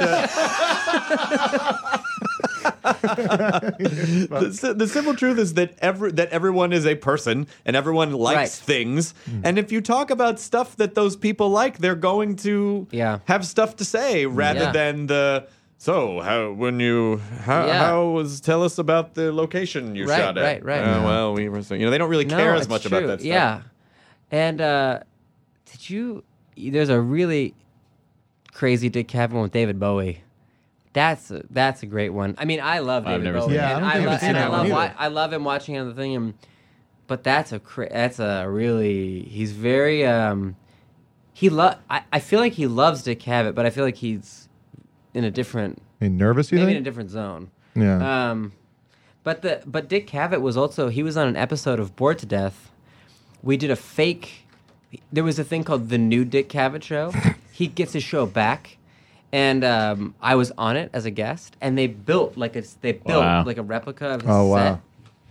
uh, the, si- the simple truth is that every that everyone is a person and everyone likes Right. things, and if you talk about stuff that those people like, they're going to Yeah. have stuff to say rather Yeah. than the. So how when you how, Yeah. how was tell us about the location you Right, shot at? right, right. Uh, Yeah. Well, we were saying, you know they don't really No, care as it's much true. about that stuff. Yeah. And uh, did you? There's a really crazy Dick Cavett one with David Bowie. That's a, that's a great one. I mean, I love I've David never Bowie. seen it. Yeah, I and don't think I, I've love, seen and I that one love either. wa- I love him watching on the thing. And, but that's a cra- that's a really he's very um he lo- I, I feel like he loves Dick Cavett, but I feel like he's in a different Are you nervous, you maybe in a think? different zone. Yeah. Um, but the but Dick Cavett was also he was on an episode of Bored to Death. We did a fake. There was a thing called the New Dick Cavett Show. He gets his show back, and um, I was on it as a guest. And they built like a they built Wow. like a replica of his Oh, wow. set.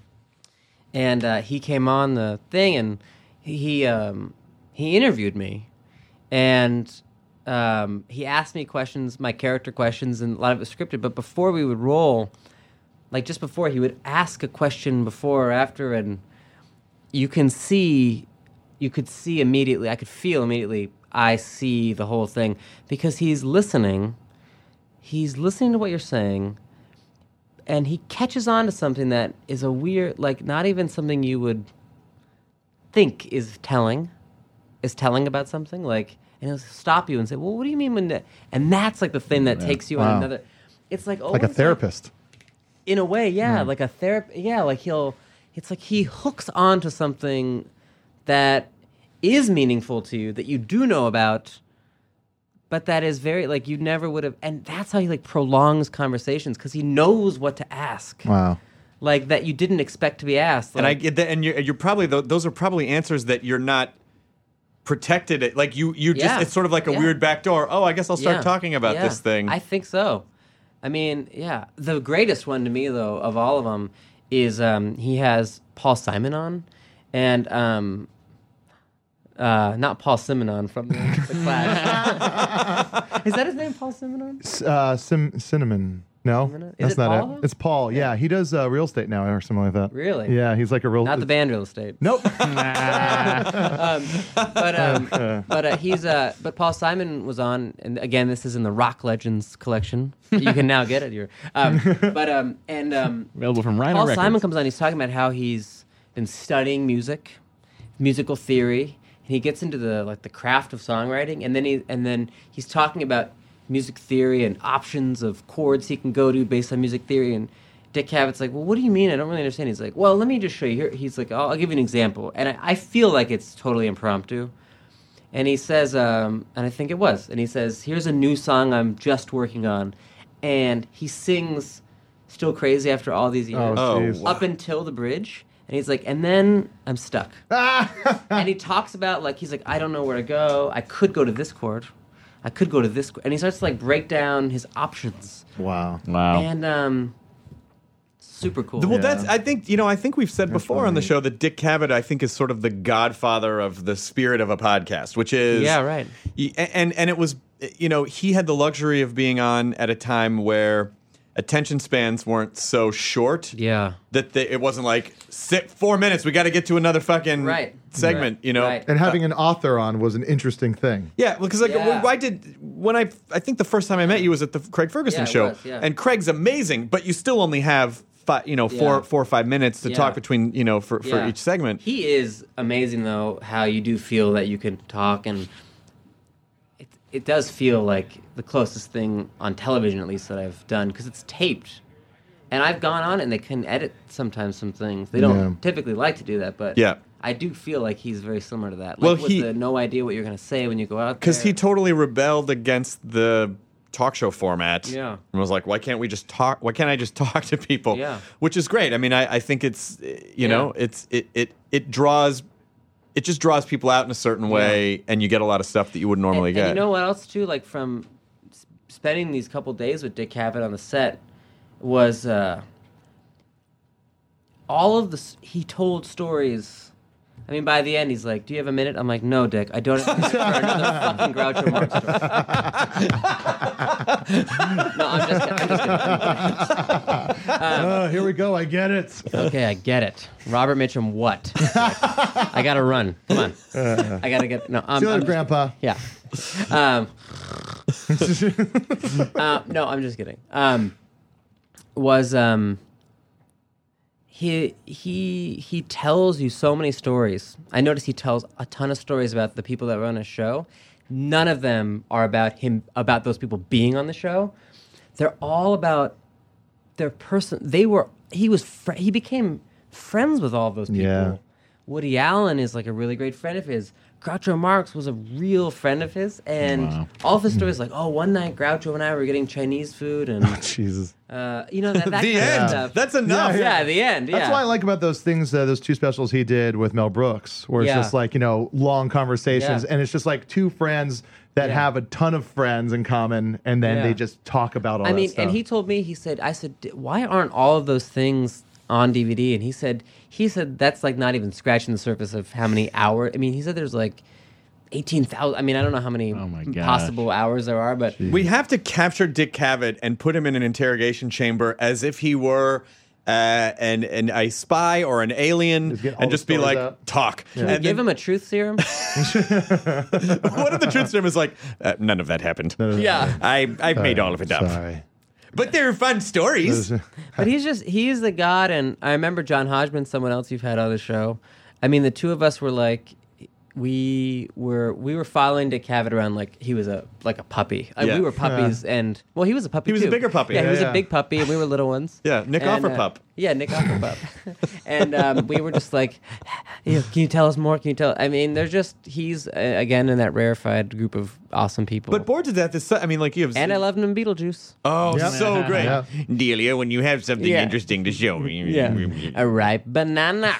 And uh, he came on the thing, and he um, he interviewed me, and um, he asked me questions, my character questions, and a lot of it was scripted. But before we would roll, like just before, he would ask a question before or after, and you can see, you could see immediately, I could feel immediately, I see the whole thing because he's listening. He's listening to what you're saying, and he catches on to something that is a weird, like not even something you would think is telling, is telling about something. Like, and he'll stop you and say, "Well, what do you mean when?" That? And that's like the thing that takes you on Wow. another. It's like Like a always therapist. in a way, yeah, like a therapist. Yeah, like he'll. It's like he hooks onto something that is meaningful to you that you do know about, but that is very like you never would have. And that's how he like prolongs conversations because he knows what to ask, Wow. like that you didn't expect to be asked. And I Like, get that, and you're, you're probably tho- those are probably answers that you're not protected. Like you, you just Yeah. it's sort of like a Yeah. weird backdoor. Oh, I guess I'll start yeah, talking about yeah. this thing. I think so. I mean, yeah. The greatest one to me, though, of all of them, is um, he has Paul Simon on, and um, uh, not Paul Simonon from the, the Clash. Is that his name, Paul Simonon? S- Uh, sim- cinnamon. No, Cinnamon? that's Is it not Paul, it. though? It's Paul. Yeah, he does uh, real estate now or something like that. Really? Yeah, he's like a real. Not the band real estate. Nope. um, but um, but uh, he's uh, but Paul Simon was on, and again, this is in the Rock Legends collection. You can now get it. Your um, but um, and um, Available from Rhino Paul Records. Simon comes on. He's talking about how he's been studying music, musical theory, and he gets into the like the craft of songwriting, and then he and then he's talking about music theory and options of chords he can go to based on music theory. And Dick Cavett's like, well, what do you mean? I don't really understand. He's like, well, let me just show you. Here, he's like, I'll, I'll give you an example. And I, I feel like it's totally impromptu. And he says, um, and I think it was, and he says, here's a new song I'm just working on. And he sings Still Crazy After All These Years, Oh, Oh, jeez. wow. up until the bridge. And he's like, and then I'm stuck. And he talks about, like, he's like, I don't know where to go. I could go to this chord. I could go to this chord. And he starts to, like, break down his options. Wow. Wow. And, um... super cool. Well, Yeah. that's. I think you know. I think we've said That's before on the funny. show that Dick Cavett, I think, is sort of the godfather of the spirit of a podcast, which is Yeah, right. y- And and it was, you know, he had the luxury of being on at a time where attention spans weren't so short. Yeah. That they, it wasn't like sit four minutes. We got to get to another fucking Right. segment. Right. You know. Right. And having an author on was an interesting thing. Yeah, because like Yeah. why did when I I think the first time I met you was at the Craig Ferguson Yeah, it show, was, yeah. and Craig's amazing, but you still only have five, you know, four Yeah. four or five minutes to Yeah. talk between, you know, for, for Yeah. each segment. He is amazing, though, how you do feel that you can talk, and it, it does feel like the closest thing on television, at least, that I've done, because it's taped. And I've gone on it, and they can edit sometimes some things. They don't Yeah. typically like to do that, but Yeah. I do feel like he's very similar to that. Like, Well, with he- the no idea what you're going to say when you go out there. Because he totally rebelled against the talk show format. Yeah. And was like, why can't we just talk? Why can't I just talk to people? Yeah. Which is great. I mean, I, I think it's, uh, you Yeah. know, it's it, it it draws, it just draws people out in a certain way, and you get a lot of stuff that you would normally and, get. And you know what else too? Like from s- spending these couple days with Dick Cavett on the set was uh, all of the. s- He told stories. I mean, by the end, he's like, "Do you have a minute?" I'm like, "No, Dick. I don't have a minute for another fucking Groucho Marx story." No, I'm just. I'm just kidding. Oh, here we go. I get it. Okay, I get it. Robert Mitchum, what? I gotta run. Come on. I gotta get. No, I'm. See you I'm later, Grandpa. Yeah. Um, uh, no, I'm just kidding. Um, was um, he he he tells you so many stories. I notice he tells a ton of stories about the people that run his show. None of them are about him, about those people being on the show. They're all about their person. They were. He was. Fr- he became friends with all of those people. Yeah. Woody Allen is like a really great friend of his. Groucho Marx was a real friend of his, and Wow. all of his stories like, oh, one night Groucho and I were getting Chinese food, and Jesus. uh, you know that, that the kind end. of stuff. That's enough. yeah, the end. Yeah, That's what I like about those things, uh, those two specials he did with Mel Brooks, where it's Yeah. just like, you know, long conversations. Yeah. And it's just like two friends that Yeah. have a ton of friends in common. And then Yeah. they just talk about all I that mean, stuff. and he told me, he said, I said, "D- why aren't all of those things on D V D? And he said, he said that's like not even scratching the surface of how many hours. I mean, he said there's like eighteen thousand. I mean, I don't know how many Oh my gosh. possible hours there are, but We have to capture Dick Cavett and put him in an interrogation chamber as if he were uh, an an a spy or an alien, Just get all and the just be stories like, out. talk. can we And give then him a truth serum? one of the truth serum is like, uh, none of that happened. Yeah. I I made all of it up, Sorry. but they're fun stories. But he's just, he's the god. And I remember John Hodgman, someone else you've had on the show. I mean, the two of us were like, we were we were following Dick Cavett around like he was a like a puppy. Uh, Yeah. we were puppies, and well, he was a puppy. He was a too. bigger puppy. Yeah, he Yeah, was yeah. a big puppy, and we were little ones. Yeah, Nick And, Offerpup. uh, yeah, Nick Offerpup. And um, we were just like, you know, can you tell us more? Can you tell? I mean, they're just he's uh, again in that rarefied group of awesome people. But bored to death is. So, I mean, like you have. and I loved him in Beetlejuice. Oh, Yep. so great, Yeah. Delia. When you have something Yeah. interesting to show me, A ripe banana.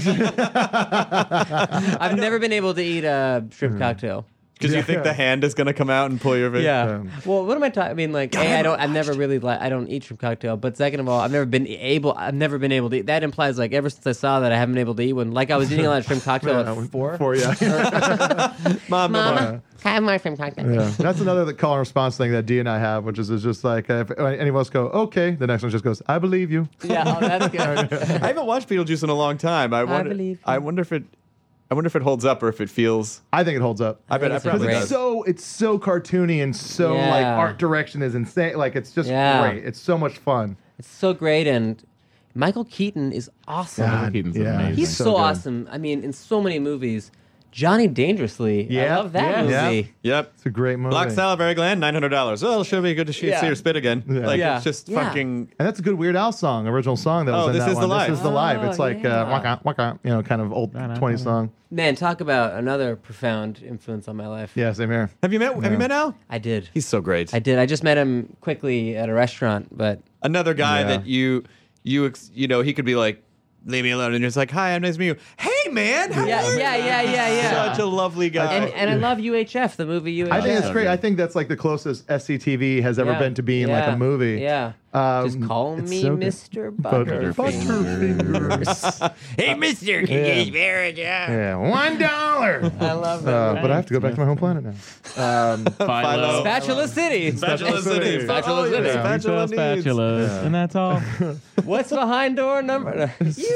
I've never been able to eat a shrimp cocktail. because you think the hand is going to come out and pull your. Yeah. Um, Well, what am I talking? I mean, like, A, I don't. I've never really. Li- I don't eat shrimp cocktail. But second of all, I've never been able. I've never been able to. eat. That implies like ever since I saw that, I haven't been able to eat one. Like I was eating a lot of shrimp cocktail at four. For you. Mom, Mama, have my shrimp cocktail. Yeah, that's another call and response thing that Dee and I have, which is, is just like uh, if anyone else go, okay, the next one just goes, I believe you. Yeah, oh, that's good. I haven't watched Beetlejuice in a long time. I wonder. believe you. I wonder if it. I wonder if it holds up or if it feels. I think it holds up. I bet. I it's probably great. does. It's so it's so cartoony and so Yeah. like art direction is insane. Like it's just Yeah. great. It's so much fun. It's so great, and Michael Keaton is awesome. God, Keaton's yeah. amazing. He's so, So good. awesome. I mean, in so many movies, Johnny Dangerously. Yeah. I love that Yeah. movie. Yep. It's a great movie. Black Salivary Gland, nine hundred dollars. Well, it should be good to see Yeah. see her spit again. Yeah. Like Yeah. it's just Yeah. fucking. And that's a good Weird Al song, original song that was Oh, in This that Is the one. Life. This is the live. It's Oh, like yeah. uh, waka waka, you know, kind of old twenties song. Man, talk about another profound influence on my life. Yeah, same here. Have you met? Have you met Al? I did. He's so great. I did. I just met him quickly at a restaurant, but Another guy Yeah. that you you ex- you know he could be like, leave me alone, and you're just like, hi, I'm nice to meet you. Hey man, how yeah, are you? yeah, yeah, yeah, yeah. Such a lovely guy. and and I love U H F, the movie U H F. I think it's So great. good. I think that's like the closest S C T V has ever Yeah. been to being like Yeah. a movie. Yeah. Um, Just call it's me so good. Mister Butter- Butterfingers. Butterfingers. hey, Mister, can Yeah. you spare it? Yeah. Yeah, one dollar. I love that. Uh, but I have to go back to my home planet now. Um, Philo. Spatula City. Spatula City. City. Spatula Oh, yeah, City. Spatula Spatulas, needs. spatulas, and that's all. What's behind door number?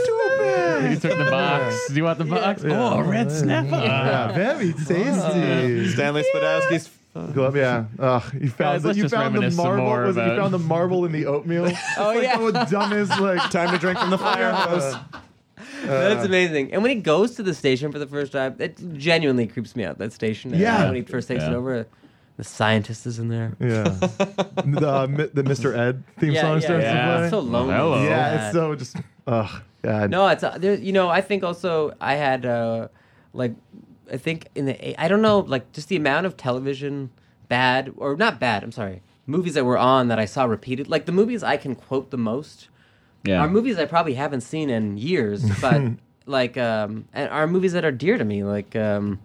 You took the box. Do you want the box? Oh, a red snapper. yeah, very tasty. Stanley Spadowski's. Go up, yeah. Ugh, you found Guys, the, let's you just found the reminisce some marble. more Was it, you about- found the marble in the oatmeal. Oh like yeah. the dumbest like Time to drink from the fire hose. That's amazing. And when he goes to the station for the first time, it genuinely creeps me out, that station. And Yeah. When he first takes it Yeah. over, the scientist is in there. Yeah, the uh, mi- the Mister Ed theme Yeah, song yeah, starts yeah. to play. It's so lonely. Hello. yeah, it's so just ugh, God. No, it's uh, there. You know, I think also I had uh, like I think in the I don't know like just the amount of television bad or not bad. I'm sorry, movies that were on that I saw repeated. Like the movies I can quote the most Yeah. are movies I probably haven't seen in years, but like um and are movies that are dear to me. Like um,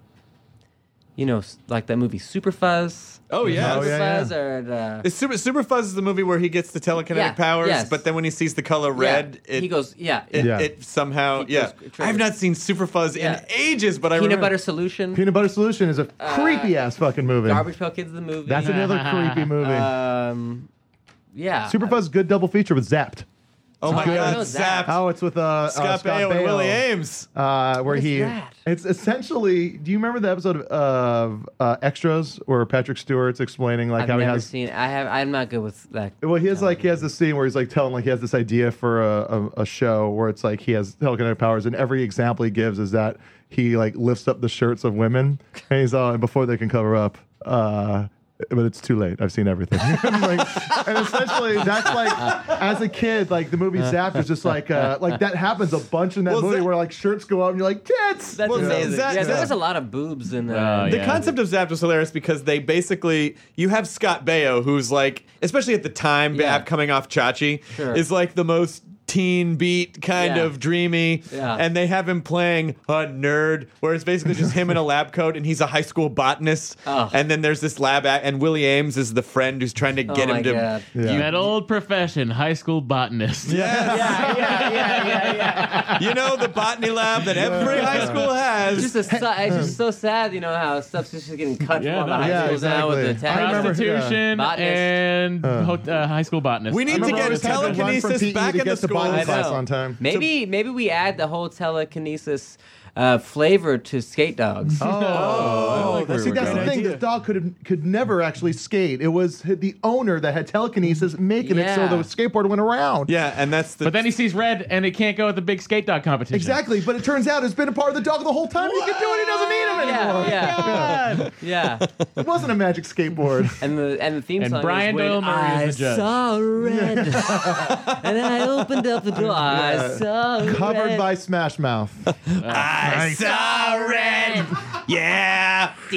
you know, s- like that movie Super Fuzz. Oh yeah. Oh, Super yeah, yeah. Fuzz or uh, Is Super, Super Fuzz is the movie where he gets the telekinetic Yeah, powers, yes. but then when he sees the color red, yeah, it, he goes yeah. it, Yeah. it somehow, He yeah. goes- I have not seen Super Fuzz Yeah. in ages, but I Peanut remember. Butter Solution. Peanut Butter Solution is a creepy ass fucking movie. Garbage Pail Kids the movie. That's another creepy movie. Um, yeah. Superfuzz good double feature with Zapped. Oh my I God, know Zap! Oh, it's with uh, uh, Scott, Scott Baio Baio and Willie Ames. Uh, where is he, that? it's essentially. Do you remember the episode of uh, Extras where Patrick Stewart's explaining like I've how never he has? seen. I have. I'm not good with that. Well, he has like he has this scene where he's like telling like he has this idea for a, a, a show where it's like he has telekinetic powers, and every example he gives is that he like lifts up the shirts of women, and he's all and before they can cover up. Uh, but it's too late. I've seen everything. Like, and essentially, that's like, as a kid, like the movie Zapped is just like, uh, like that happens a bunch in that Well, movie Zap- where like shirts go up and you're like, tits. That's Well, amazing. Zap- yeah, Zap- there's a lot of boobs in there. Oh, The yeah. concept of Zapped was hilarious because they basically you have Scott Baio, who's like, especially at the time, Yeah. coming off Chachi, Sure. is like the most teen beat kind Yeah. of dreamy, Yeah. and they have him playing a nerd, where it's basically just him in a lab coat, and he's a high school botanist, Oh. and then there's this lab act, and Willie Ames is the friend who's trying to Oh get my him to. God. Yeah. That old profession, high school botanist. Yes. yeah, yeah, yeah, yeah, yeah. You know, the botany lab that every high school has. It's just a, su- it's just so sad, you know, how stuff's just getting cut Yeah, from all the no, high yeah, schools now with the exactly. I tech. remember- Prostitution Botanist. and ho- uh, high school botanist. We need I to remember get always having to run from telekinesis P E back to in get the to botany schools. I class know. on time. Maybe maybe we add the whole telekinesis uh, flavor to skate dogs. Oh, like where see, we're that's the going. thing. This dog could have, could never actually skate. It was the owner that had telekinesis making it so Yeah. the skateboard went around. Yeah, and that's the. But then he sees red and it can't go at the big skate dog competition. Exactly, but it turns out it's been a part of the dog the whole time. He can do it. He doesn't need him anymore. yeah, yeah, yeah. It wasn't a magic skateboard. And the and the theme And song Brian is when Doyle Murray I is the judge. saw red, and I opened up the door. I saw Covered red. by Smash Mouth. I saw red. Yeah. First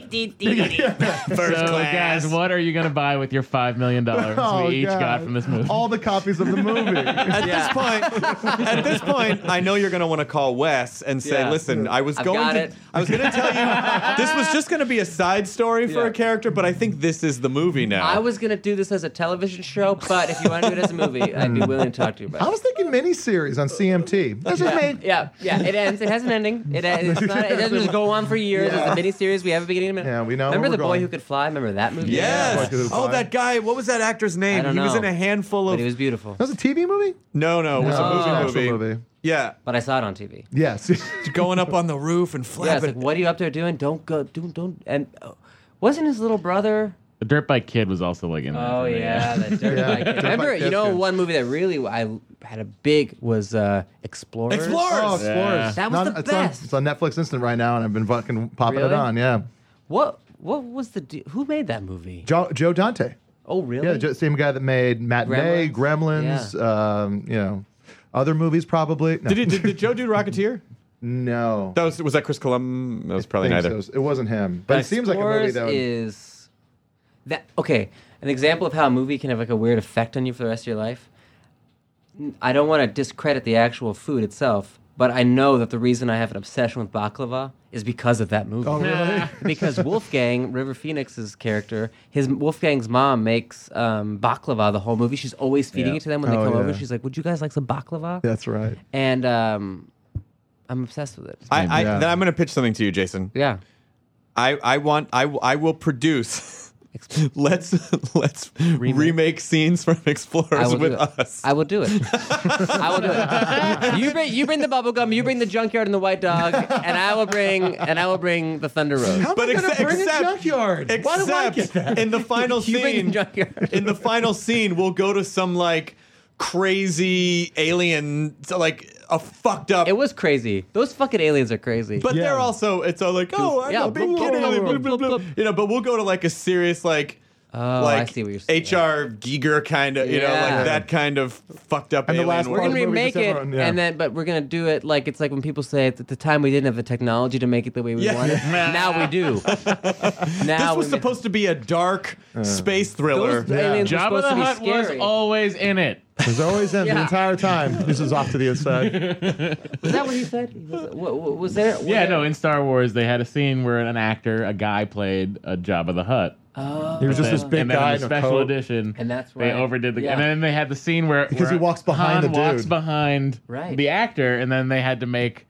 So, class. guys, what are you going to buy with your five million dollars Oh, we each God. got from this movie? All the copies of the movie. At this point, at this point, I know you're going to want to call Wes and say, Yeah. "Listen, I was I've going got to, it. I was going to tell you, this was just going to be a side story for Yeah. a character, but I think this is the movie now." I was gonna do this as a television show, but if you want to do it as a movie, I'd be willing to talk to you about I it. was thinking miniseries on C M T. This is me. Yeah, yeah, it ends. It has an ending. It, it's not, it doesn't just go on for years. Yeah. It's a miniseries. We have a beginning and an end. Yeah, we know Remember where The we're Boy going. Who Could Fly? Remember that movie? Yes. Boy, Could Oh, Fly. that guy. What was that actor's name? I don't he was know. in a handful But of. it was beautiful. That was a T V movie? no, no, it was No, a it was an movie. actual movie. movie. Yeah, But I saw it on T V. Yes. going up on the roof and Yeah, it's flapping. like, what are you up there doing? Don't go. Don't. Don't. And uh, wasn't his little brother The Dirt Bike Kid was also like in that. Oh yeah, that Dirt Yeah, Bike. Dirt Bike Remember, you Kid's know, good. one movie that really I had a big was uh, Explorers. Explorers! Oh, Explorers. Yeah. That was the it's best. On, it's on Netflix Instant right now, and I've been fucking popping it Really? on. Yeah, What What was the de- who made that movie? Joe, Joe Dante. Oh really? Yeah, the same guy that made Matinee, Gremlins? Gremlins, um, you know, other movies probably. No. Did, he, did did Joe do Rocketeer? No. That was was that Chris Columbus? That was probably think neither. so. It wasn't him, but it seems like a movie Explorers that would, is that okay? An example of how a movie can have like a weird effect on you for the rest of your life. I don't want to discredit the actual food itself, but I know that the reason I have an obsession with baklava is because of that movie. Oh, really? Because Wolfgang, River Phoenix's character, his Wolfgang's mom makes um, baklava the whole movie. She's always feeding Yeah. it to them when they Oh, come yeah. over. She's like, "Would you guys like some baklava?" That's right. And um, I'm obsessed with it. I, I Yeah. then I'm going to pitch something to you, Jason. Yeah. I I want I I will produce. Let's let's remake. scenes from I Explorers will with do it. us. I will do it. I will do it. You bring you bring the bubble gum. You bring the junkyard and the white dog, and I will bring and I will bring the Thunder Road. How But am I gonna except- bring except- a junkyard? Why do I get Except that? in the final You bring the scene, junkyard. in the final scene, we'll go to some like crazy alien, so, like a fucked up. It was crazy. Those fucking aliens are crazy. but Yeah. they're also it's all like oh I'm Yeah, a big blah, kid blah, alien, blah, blah, blah, blah, blah. blah. you know. But we'll go to like a serious like. oh, like I see what you're saying. H R Giger kind of, you know, Yeah. like that kind of fucked up And the alien last We're world. gonna Well, the movie remake just it, everyone- yeah. and then but we're gonna do it like it's like when people say at the time we didn't have the technology to make it the way we Yeah. wanted. Now we do. Now This was we supposed to be a dark space thriller. Those aliens were Jabba supposed the to be Hutt was scary. always in it. There's always in the Yeah. entire time. This is off to the inside. Was that what he said? Was, what, what, was there? Was Yeah, there- no. In Star Wars, they had a scene where an actor, a guy, played a Jabba the Hutt. Oh. He was just Then- this big and then guy in in the a special coat. edition, And that's they right. overdid the. Yeah. And then they had the scene where Because where he walks behind Han the walks dude. behind Right. the actor, and then they had to make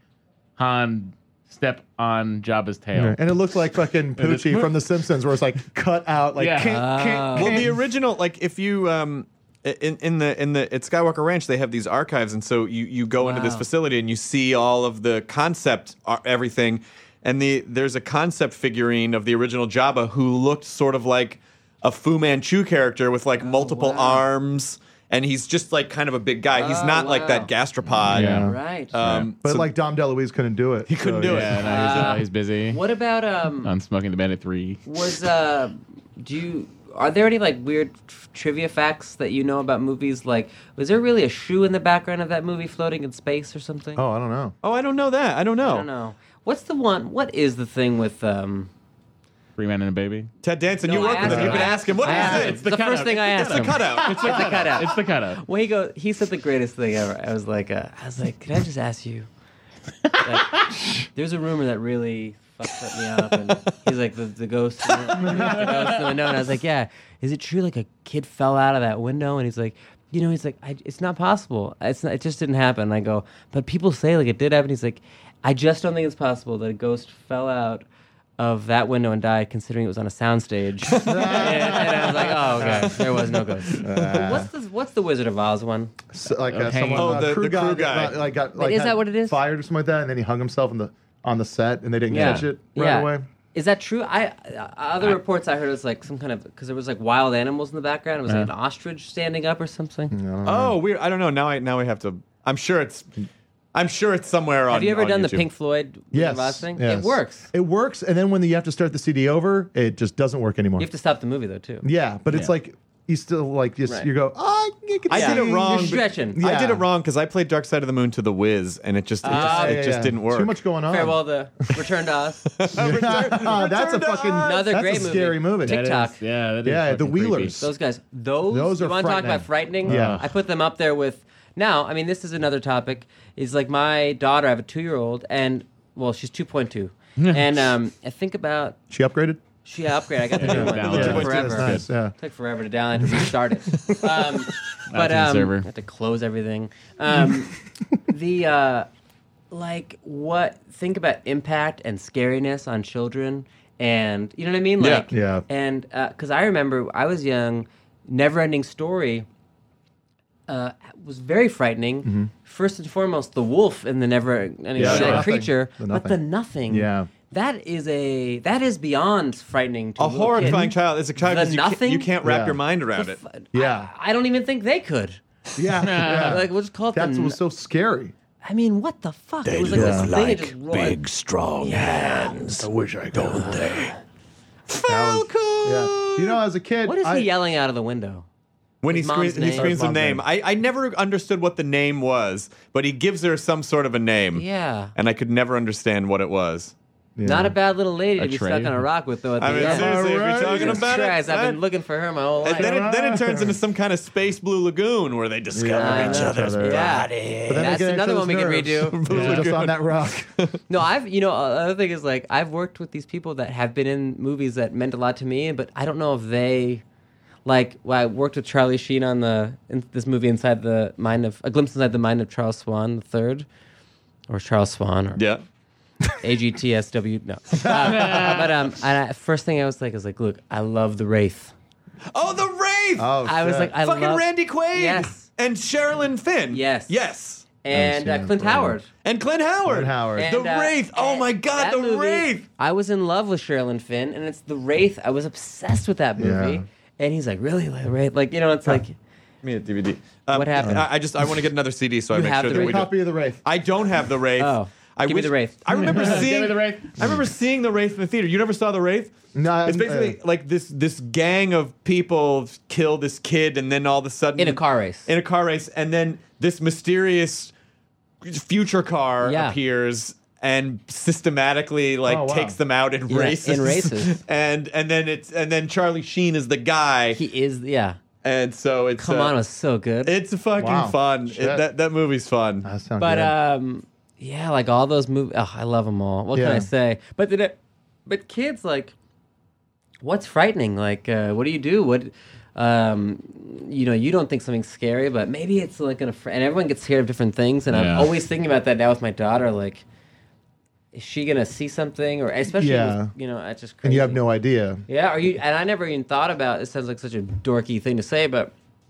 Han step on Jabba's tail. And it looked like fucking Poochie from The Simpsons, where it's like cut out, like Yeah. kink, Ah. kink, Well, the kink. original, like if you um in in the in the at Skywalker Ranch, they have these archives, and so you you go into this Wow. facility and you see all of the concept uh, everything, and the there's a concept figurine of the original Jabba who looked sort of like a Fu Manchu character with like multiple wow. arms, and he's just like kind of a big guy. He's Oh, not like wow. that gastropod. Yeah. Right. Um, But so- like Dom DeLuise couldn't do it. He couldn't do it. Yeah, no, he's, uh, he's busy what about um? on Smoking the Bandit three. Was uh? Do you? Are there any like weird f- trivia facts that you know about movies? Like, was there really a shoe in the background of that movie floating in space or something? Oh, I don't know. oh, I don't know that. I don't know. I don't know. What's the one? What is the thing with um? Three Men and a Baby. Ted Danson, No, you I work with him. asked You him. can ask him. What I is asked it? him. It's the the first cutout. thing I It's asked It's a him. cutout. It's the cutout. It's the cutout. Well, he goes. He said the greatest thing ever. I was like, uh, I was like, can I just ask you? Like, there's a rumor that really fucked me up, and he's like, the, the ghost, in the, the ghost in the window, and I was like, yeah. Is it true? Like a kid fell out of that window, and he's like, you know, he's like, I, it's not possible. It's not, it just didn't happen. And I go, but people say like it did happen. He's like, I just don't think it's possible that a ghost fell out of that window and died, considering it was on a soundstage. and, and I was like, oh, okay, there was no ghost. But what's the what's the Wizard of Oz one? So, like uh, Okay. someone, Oh, uh, the- crew the guy, crew guy. got, like got like Is had that what it is? Fired or something like that, and then he hung himself in the on the set, and they didn't Yeah. catch it right yeah. away. Is that true? I uh, other reports I heard was like some kind of because there was like wild animals in the background. It was like an ostrich standing up or something. Oh, weird. I don't know. Now I now we have to. I'm sure it's. I'm sure it's somewhere on. Have you ever on done the YouTube. Pink Floyd Wizard Yes, of Oz thing? yes. It works. It works, and then when you have to start the C D over, it just doesn't work anymore. You have to stop the movie though too. yeah, but it's Yeah. like you still like just Right. you go. Oh, you can I see did it wrong. You're but- stretching. Yeah. I did it wrong because I played Dark Side of the Moon to the Wiz, and it just it just, Ah, it yeah, just yeah. didn't work. Too much going on. Farewell to Return to Oz. Oh, that's a fucking Another that's great a movie. scary movie. Tick- That is- TikTok. yeah, that is Yeah, the fucking creepy. Wheelers. Those guys. Those. Those you are want to talk about frightening? Yeah. I put them up there with. Now, I mean, this is another topic. Is like my daughter. I have a two-year-old, and well, she's two point two, and um, I think about She upgraded. she upgrade. I got the new one. download It it. took Yeah, forever. That's nice. Yeah. Took forever to download to restart it. Um, but iTunes um, server. I had to close everything. Um, the uh, like what? Think about impact and scariness on children, and you know what I mean? Yeah. Like, Yeah. And because I remember I was young, Never-Ending Story uh, was very frightening. First and foremost, the wolf in the Never-Ending Yeah, Story, the that nothing. creature, The but the nothing. Yeah. that is a that is beyond frightening to A a little horrifying kid. child is a child The 'cause you can't, nothing? you can't wrap Yeah. your mind around The it. f- Yeah. I, I don't even think they could. Yeah, yeah. Like, we'll just call it That's the what was so scary. I mean, what the fuck? It was like this thing that just rolled. strong hands. I wish I could. They? Falcon. Yeah. You know, as a kid, What is he I, yelling out of the window? When he His mom's screams, he name. screams the Mom's name. name. I, I never understood what the name was, but he gives her some sort of a name. Yeah. And I could never understand what it was. Yeah. Not a bad little lady to A be trade? stuck on a rock with, though. At the I mean, end. seriously, if Alright. you're talking Jesus about Christ, it, I've been that- looking for her my whole life. and then it, then it turns into some kind of space blue lagoon where they discover Yeah, each I know. other's Other- yeah. But then That's they get another into one we his can nerves. redo. Yeah. Just on that rock. No, I've you know uh, the other thing is like I've worked with these people that have been in movies that meant a lot to me, but I don't know if they like. Well, I worked with Charlie Sheen on the in this movie Inside the Mind of A Glimpse Inside the Mind of Charles Swan the Third, or Charles Swan, or Yeah. A G T S W. No, uh, but um, and I, first thing I was like is like, look, I love the Wraith. Oh, the Wraith! Oh, I was shit. like, I Fucking love Randy Quaid! Yes. And Sherilyn Finn. Yes. Yes. and uh, I've seen Clint it forever. Howard. And Clint Howard. Clint Howard. And, The uh, Wraith. Oh and my God, that the movie, Wraith. I was in love with Sherilyn Finn, and it's the Wraith. I was obsessed with that movie. Yeah. And he's like, really, like the Wraith? Like, you know, it's like, Give me a D V D. Um, What happened? I, I just I want to get another C D so I You make have sure the that Free we copy do. of the Wraith. I don't have the Wraith. Oh. I Give me wish, the Wraith. I remember Give seeing me the Wraith. I remember seeing the Wraith in the theater. You never saw the Wraith? No, It's I'm- basically uh, like this this gang of people kill this kid, and then all of a sudden in a car race. in a car race, and then this mysterious future car Yeah. appears and systematically like Oh, wow. takes them out in Yeah, races. in races. and and then it's and then Charlie Sheen is the guy, he is, yeah. and so it's Come uh, on, it was so good. it's fucking Wow. fun. It, Shit. that that movie's fun. That sounds But good. um, yeah, like all those movies. Oh, I love them all. What can Yeah. I say? But did it, but kids, like, what's frightening? Like, uh, what do you do? What, um, you know, you don't think something's scary, but maybe it's like gonna. Fr- and everyone gets scared of different things. And Yeah. I'm always thinking about that now with my daughter. Like, is she gonna see something? Or especially, Yeah. with, you know, it's just crazy. and you have no idea. Yeah, are you? And I never even thought about. It sounds like such a dorky thing to say, but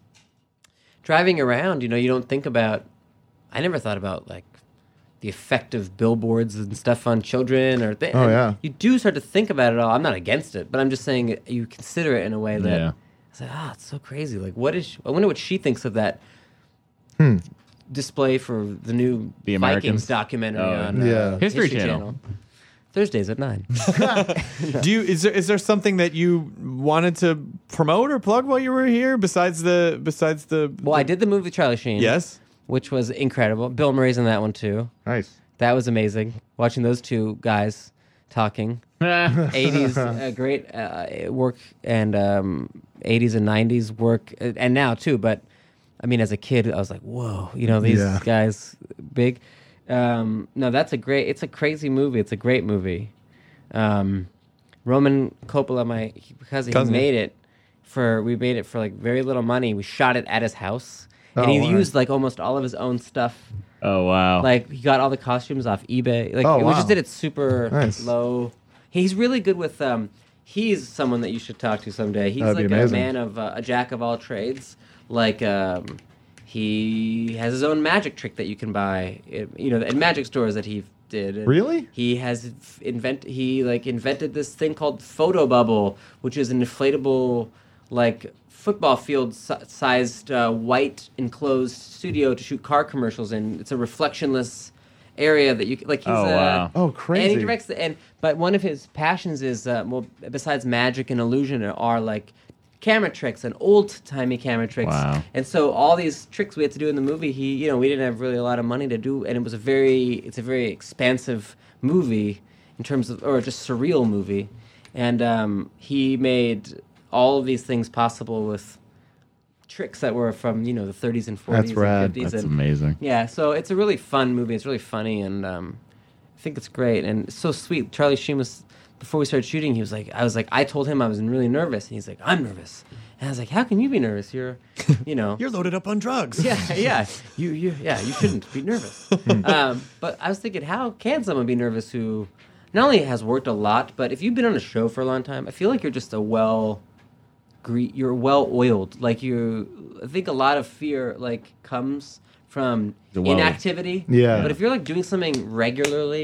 driving around, you know, you don't think about. I never thought about like the effect of billboards and stuff on children, or th- Oh, and yeah. you do start to think about it all. I'm not against it, but I'm just saying you consider it in a way that Yeah. it's like, ah, it's so crazy. Like, what is? She, I wonder what she thinks of that. Hmm. Display for the new The Vikings Americans? documentary Oh, on uh, yeah. History Channel. Thursdays at nine. Do you is there is there something that you wanted to promote or plug while you were here besides the besides the Well, I did the movie with Charlie Sheen. Yes. Which was incredible. Bill Murray's in that one too. Nice. That was amazing. Watching those two guys talking. eighties, uh, great uh, work, and um, eighties and nineties work, uh, and now too. But I mean, as a kid, I was like, whoa, you know, these Yeah. guys big. Um, no, that's a great. It's a crazy movie. It's a great movie. Um, Roman Coppola, my because he Cousin. made it for we made it for like very little money. We shot it at his house, and Oh, he wow. used like almost all of his own stuff. Oh wow! Like he got all the costumes off eBay. Like Oh, we wow. just did it super Nice. low. He's really good with. Um, he's someone that you should talk to someday. He's That'd be like a amazing. man of uh, a jack of all trades. Like um, he has his own magic trick that you can buy. It, you know, in magic stores that he did. And Really? He has f- invent. He like invented this thing called photo bubble, which is an inflatable like football field si- sized uh, white enclosed studio to shoot car commercials in. It's a reflectionless area that you c- like. He's, Oh, uh, wow. Oh, And he crazy. directs the and but one of his passions is uh, well besides magic and illusion are like camera tricks and old timey camera tricks. Wow. And so all these tricks we had to do in the movie, he you know we didn't have really a lot of money to do, and it was a very it's a very expansive movie in terms of or just surreal movie, and um, he made all of these things possible with tricks that were from you know the thirties and forties That's rad. and fifties. That's and, amazing. yeah, so it's a really fun movie. It's really funny, and um, I think it's great and it's so sweet. Charlie Sheen was before we started shooting. He was like, I was like, I told him I was really nervous, and he's like, I'm nervous, and I was like, how can you be nervous? You're, you know, You're loaded up on drugs. yeah, yeah, you, you, yeah, you shouldn't be nervous. um, but I was thinking, how can someone be nervous who not only has worked a lot, but if you've been on a show for a long time, I feel like you're just a well. Gre- you're well oiled. Like you, I think a lot of fear like comes from The well- inactivity. Yeah. But if you're like doing something regularly,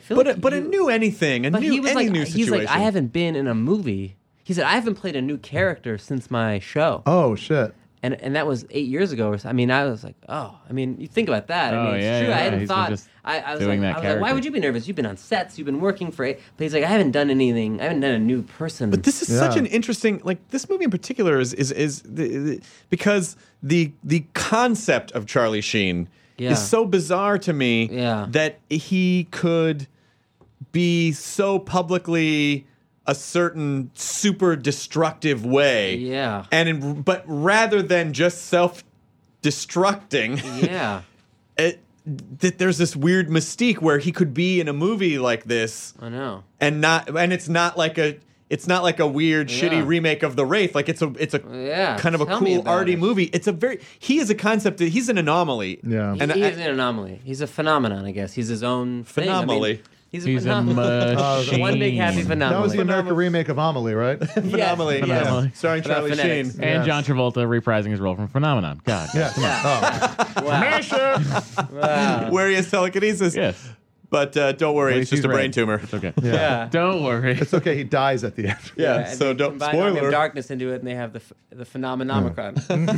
feel But like a, but he- a new anything, a But new he was any like, new he's situation. like, I haven't been in a movie. He said, I haven't played a new character since my show. Oh shit. And and that was eight years ago. Or so. I mean, I was like, oh, I mean, you think about that. I Oh, mean, it's yeah, true. yeah, I hadn't he's been thought. just I, I was, doing like, that I was like, why character. would you be nervous? You've been on sets. You've been working for eight. But he's like, I haven't done anything. I haven't done a new person. But this is such Yeah. an interesting, like this movie in particular is is is the, the, because the the concept of Charlie Sheen Yeah. is so bizarre to me Yeah. that he could be so publicly a certain super destructive way. Yeah. And in, but rather than just self destructing, yeah. it, that there's this weird mystique where he could be in a movie like this I know. and not and it's not like a it's not like a weird Yeah. shitty remake of The Wraith. Like it's a it's a Yeah, kind of a tell me cool about arty it. movie. It's a very he is a concept that he's an anomaly. Yeah. He, And he I- is an anomaly. He's a phenomenon, I guess. He's his own thing. I mean, Phenomaly. he's a He's a phenomenon. machine. One big happy phenomenon. That was the American remake of Amelie, right? Phenomaly, Yes. yeah. Phenomaly. Starring Without Charlie phonetics. Sheen. And Yes. John Travolta reprising his role from Phenomenon. God. Yeah. Oh. Wow. Wow. Where he has telekinesis. Yes. But uh, don't worry, At it's least just a he's brain red. tumor. It's okay. Yeah. Yeah. Don't worry. It's okay. He dies at the end. Yeah, and so they don't combine Army of spoiler. Darkness into it, and they have the f- the Phenomenomicron.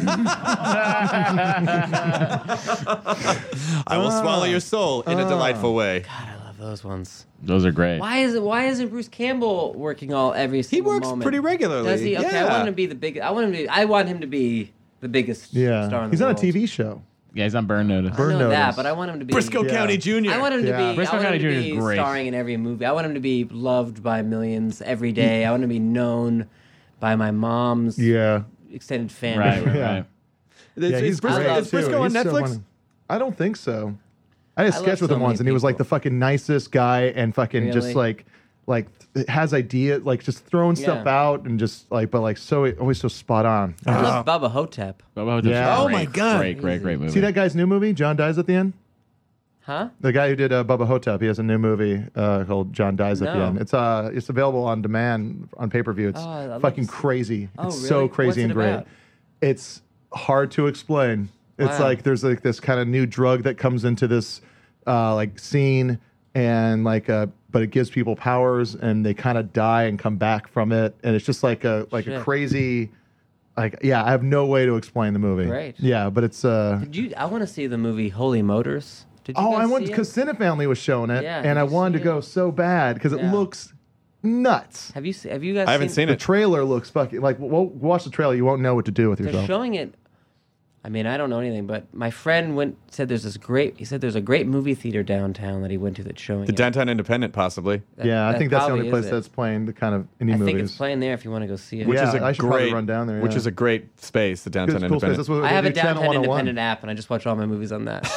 I will swallow your soul in a delightful way. God, I love those ones. Those are great. Why is it? Why isn't Bruce Campbell working all every He single works moment? pretty regularly. Does he? Okay, I Yeah. want him to be the big. I want him to. I want him to be the biggest Yeah. star in He's the on a world. T V show. Yeah, he's on Burn Notice. I Burn know that, Notice. but I want him to be Briscoe Yeah. County Junior I want him to Yeah. be. Briscoe I want County him to Junior is be great. starring in every movie. I want him to be loved by millions every day. I want him to be known by my mom's Yeah. extended family. Right, right, Yeah. right. Yeah, he's Is Briscoe, great is Briscoe too. on He's so Netflix? funny. I don't think so. I had a I sketch love with so him once, many and he was like people. the fucking nicest guy, and fucking just Really? like, like has idea, like just throwing stuff Yeah. out, and just like, but like so always so spot on. I love Bubba Hotep. Bubba Hotep's Yeah. Oh great, my God. Great, great, great movie. See that guy's new movie? John Dies at the End. Huh? The guy who did uh, Bubba Hotep, he has a new movie uh, called John Dies at the No. End. It's uh, it's available on demand on pay per view. It's Oh, I'd love fucking to see- crazy. Oh, it's so really? crazy What's and it great. about? It's hard to explain. It's Wow. like there's like this kind of new drug that comes into this uh, like scene, and like uh, but it gives people powers, and they kind of die and come back from it, and it's just like a like Shit. a crazy. Like yeah, I have no way to explain the movie. Great. Yeah, but it's uh. Did you? I want to see the movie Holy Motors. Did you Oh, guys I went see it? because Cinefamily was showing it, Yeah, and did I you wanted to see go it? so bad because it Yeah. looks nuts. Have you? se- Have you guys? I haven't seen The it. trailer looks fucking like. Well, watch the trailer, you won't know what to do with They're yourself. showing it. I mean, I don't know anything, but my friend went said there's this great. He said there's a great movie theater downtown that he went to that's showing The it. Downtown Independent, possibly. That- Yeah, I that think that's the probably only place is it. that's playing the kind of indie I movies. think it's playing there if you want to go see it. Which Yeah, is a I should great, probably run down there, Which yeah. is a great space, the Downtown It's a cool space. Independent. That's what I they have a do, Channel Downtown one oh one. Independent app, and I just watch all my movies on that.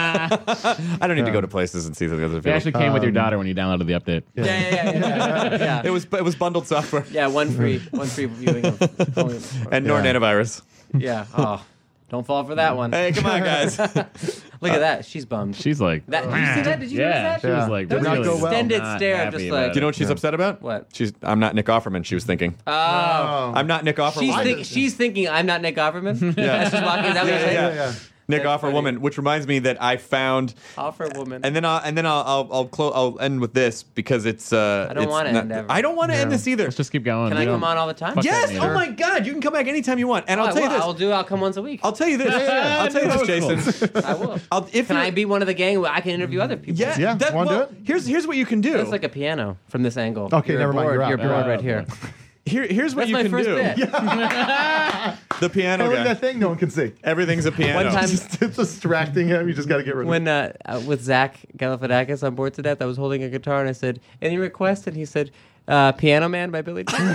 I don't need to go to places and see the other It people. actually came with your Um, daughter when you downloaded the update. yeah, yeah, yeah, yeah. yeah. It was it was bundled software Yeah, one free, one free viewing of. Holy, and Norton Yeah. antivirus. yeah. Oh, don't fall for that one. Hey, come on, guys. Look at that. She's bummed. She's like, That, did you see that? Did you yeah, notice she that? Yeah. was like, That was an really extended not stare of happy just about like- Do you know what she's Yeah. upset about? What? She's. I'm not Nick Offerman. She was thinking. Oh. Oh. I'm not Nick Offerman. She's, think, she's thinking I'm not Nick Offerman. Yeah. She's walking. Is that what you're Yeah, saying? yeah, yeah. Nick That's Offer Woman, which reminds me that I found. Offer woman. And then I'll and then I'll I'll I'll, clo- I'll end with this because it's. Uh, I don't it's wanna not- end ever. I don't want to end Yeah. this either. Let's just keep going. Can We I don't- come on all the time? Fuck Yes. that Oh meter. my God! You can come back anytime you want, and Oh, I'll I tell you will. this. I'll do. I'll come once a week. I'll tell you this. I'll tell you this, Jason. I will. I'll, if Can you're- I be one of the gang? I can interview other people. Yeah. Yeah, That, wanna do well, it? Here's here's what you can do. It's like a piano from this angle. Okay, You're never mind, bored. you're out. You're bored Oh, right here. Here, here's what That's you my can first do. bit. The piano Hey, look guy. at that thing no one can see. Everything's a piano. One time- It's, it's distracting him. You just got to get rid of When uh, uh, with Zach Galifianakis on Bored to Death, I was holding a guitar and I said, "Any request?" And he said, uh, "Piano Man" by Billy Joel.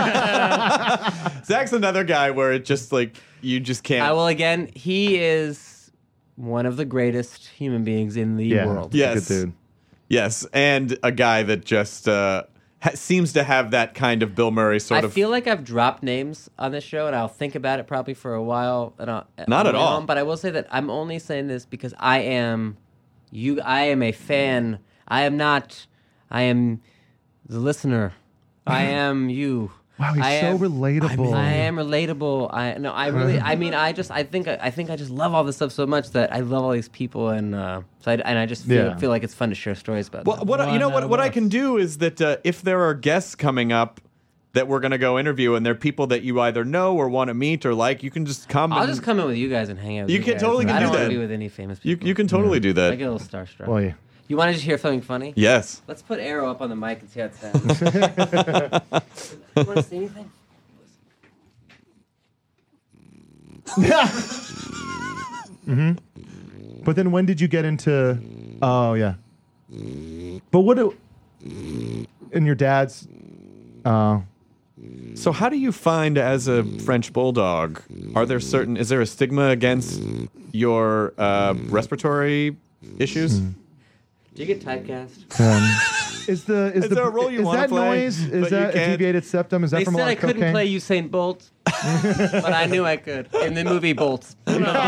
Zach's another guy where it just like you just can't. I will again. He is one of the greatest human beings in the Yeah. world. Yeah. Yes. Good dude. Yes, and a guy that just uh, ha- seems to have that kind of Bill Murray sort I of. feel like I've dropped names on this show, and I'll think about it probably for a while. And I'll, Not on at my all. own, but I will say that I'm only saying this because I am you. I am a fan. I am not. I am the listener. I am you. Wow, he's I so am- relatable. I am relatable. I no, I really. I mean, I just. I think. I think I just love all this stuff so much that I love all these people, and uh, so I, and I just feel, Yeah. feel like it's fun to share stories about. Well, them. what I- you know One what what I of can us. do is that uh, if there are guests coming up that we're gonna go interview, and they're people that you either know or want to meet or like, you can just come. I'll and just come in with you guys and hang out. With You you can guys. totally can I do don't want that. to be with any famous You people. you can totally do I that. get a little starstruck. Well, yeah. You want to just hear something funny? Yes. Let's put Arrow up on the mic and see how it sounds. You want to say anything? But then when did you get into? Oh yeah. But what? Do, and your dad's. Uh, So how do you find as a French bulldog? Are there certain? Is there a stigma against your uh, respiratory issues? Hmm. Do you get typecast? um, is the is, Is the there a role you is wanna that play, noise? but Is you that a can't? deviated septum? Is that They from a said lot I of couldn't cocaine? play Usain Bolt, but I knew I could in the movie Bolt.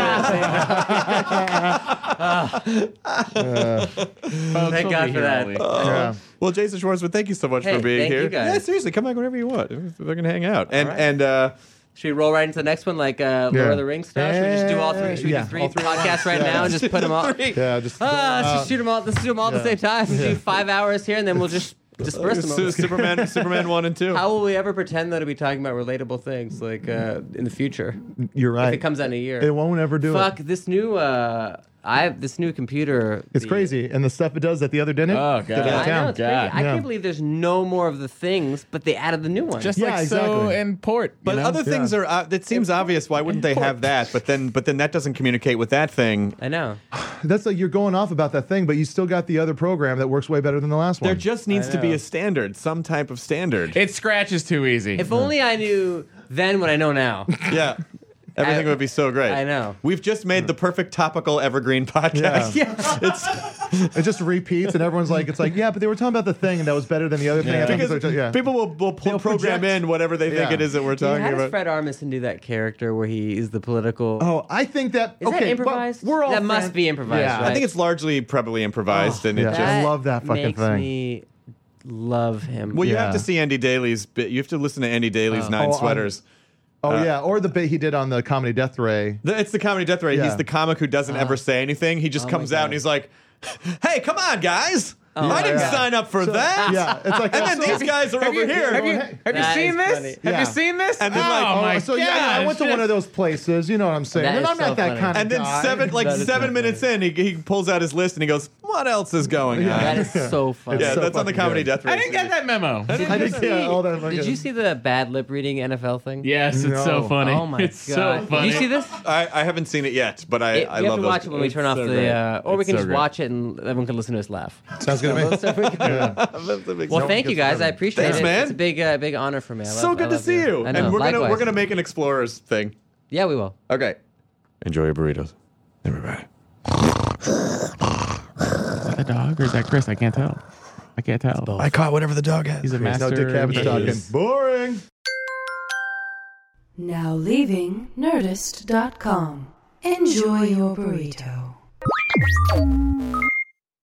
Thank God for that. Yeah. Well, Jason Schwartzman, thank you so much Hey, for being thank here. you guys. Yeah, seriously, come back whenever you want. We're gonna hang out. And right. and uh, Should we roll right into the next one, like uh, Lord Yeah. of the Rings style? Should we just do all three? Should we Yeah, do three all three at podcasts once. right Yeah. now and just put them all? Yeah, just. Ah, let's uh, just shoot them all. Let's do them all at the same time. Do five hours here, and then we'll just disperse them. Su- over. Superman, Superman one and two. How will we ever pretend though to be talking about relatable things like uh, in the future You're right. if it comes out in a year? It won't ever do Fuck it. this new. Uh, I have this new computer. It's the- crazy, and the stuff it does that the other didn't. Oh, Get God. out of I know town. it's crazy. God. I Yeah. can't believe there's no more of the things, but they added the new one. Just Yeah, like exactly. so in port. you But know? other things Yeah. are. Uh, that seems obvious. Why wouldn't they have that? But then, but then that doesn't communicate with that thing. I know. That's like you're going off about that thing, but you still got the other program that works way better than the last one. There just needs I to be know. a standard, some type of standard. It scratches too easy. If only I knew then what I know now. Yeah. Everything I- would be so great. I know. We've just made the perfect topical evergreen podcast. Yeah. It's It just repeats, and everyone's like, "It's like, yeah, but they were talking about the thing that was better than the other thing." I think because it's like, yeah. people will, will pull They'll program project. in whatever they think Yeah. it is that we're Dude, talking how does about. Fred Armisen do that character where he is the political? Oh, I think that is okay, that improvised? but we're all that must friends. be improvised, Yeah. right? I think it's largely probably improvised, and it yeah. just. I love that fucking makes thing. me love him. Well, you Yeah. have to see Andy Daly's bit. You have to listen to Andy Daly's Oh. Nine Oh, on- Sweaters. Oh Uh, yeah, or the bit he did on the Comedy Death Ray. The- It's the comedy death ray. Yeah. He's the comic who doesn't ever say anything. He just Oh my comes out God. and he's like, "Hey, come on, guys! I didn't yeah. sign up for that." Yeah, it's like And then these guys are have over you, here. Have you, have you That seen is this? funny. Have Yeah. you seen this? And then, oh like, my so yeah, yeah, I went to gosh. one of those places. You know what I'm saying? That and is I'm so not that funny. kind of And then guy. seven, like That is seven so minutes in, he, he pulls out his list and he goes, "What else is going on?" That is so funny. yeah, so that's on the fucking comedy good. death ray. I didn't get that memo. I think yeah, all that. Did you see the bad lip reading N F L thing? Yes, it's so No. funny. Oh my it's god! so funny. Did you see this? I, I haven't seen it yet, but I, It- I we have love to those. watch it when we It's turn off so the, great. uh, or we It's can so just great. watch it and everyone can listen to us laugh. Sounds good to me. Yeah. Well, thank you guys. I appreciate Thanks, it. man. It's a big, uh, big honor for me. I love, So I good to love see you. I know. And we're gonna Likewise. we're gonna make an explorers thing. Yeah, we will. Okay. Enjoy your burritos, everybody. Is that the dog or is that Chris? I can't tell. I can't tell. I caught whatever the dog has. He's a Now master. Dick Cabot's talking. Yes. Boring. Now leaving Nerdist dot com. Enjoy your burrito.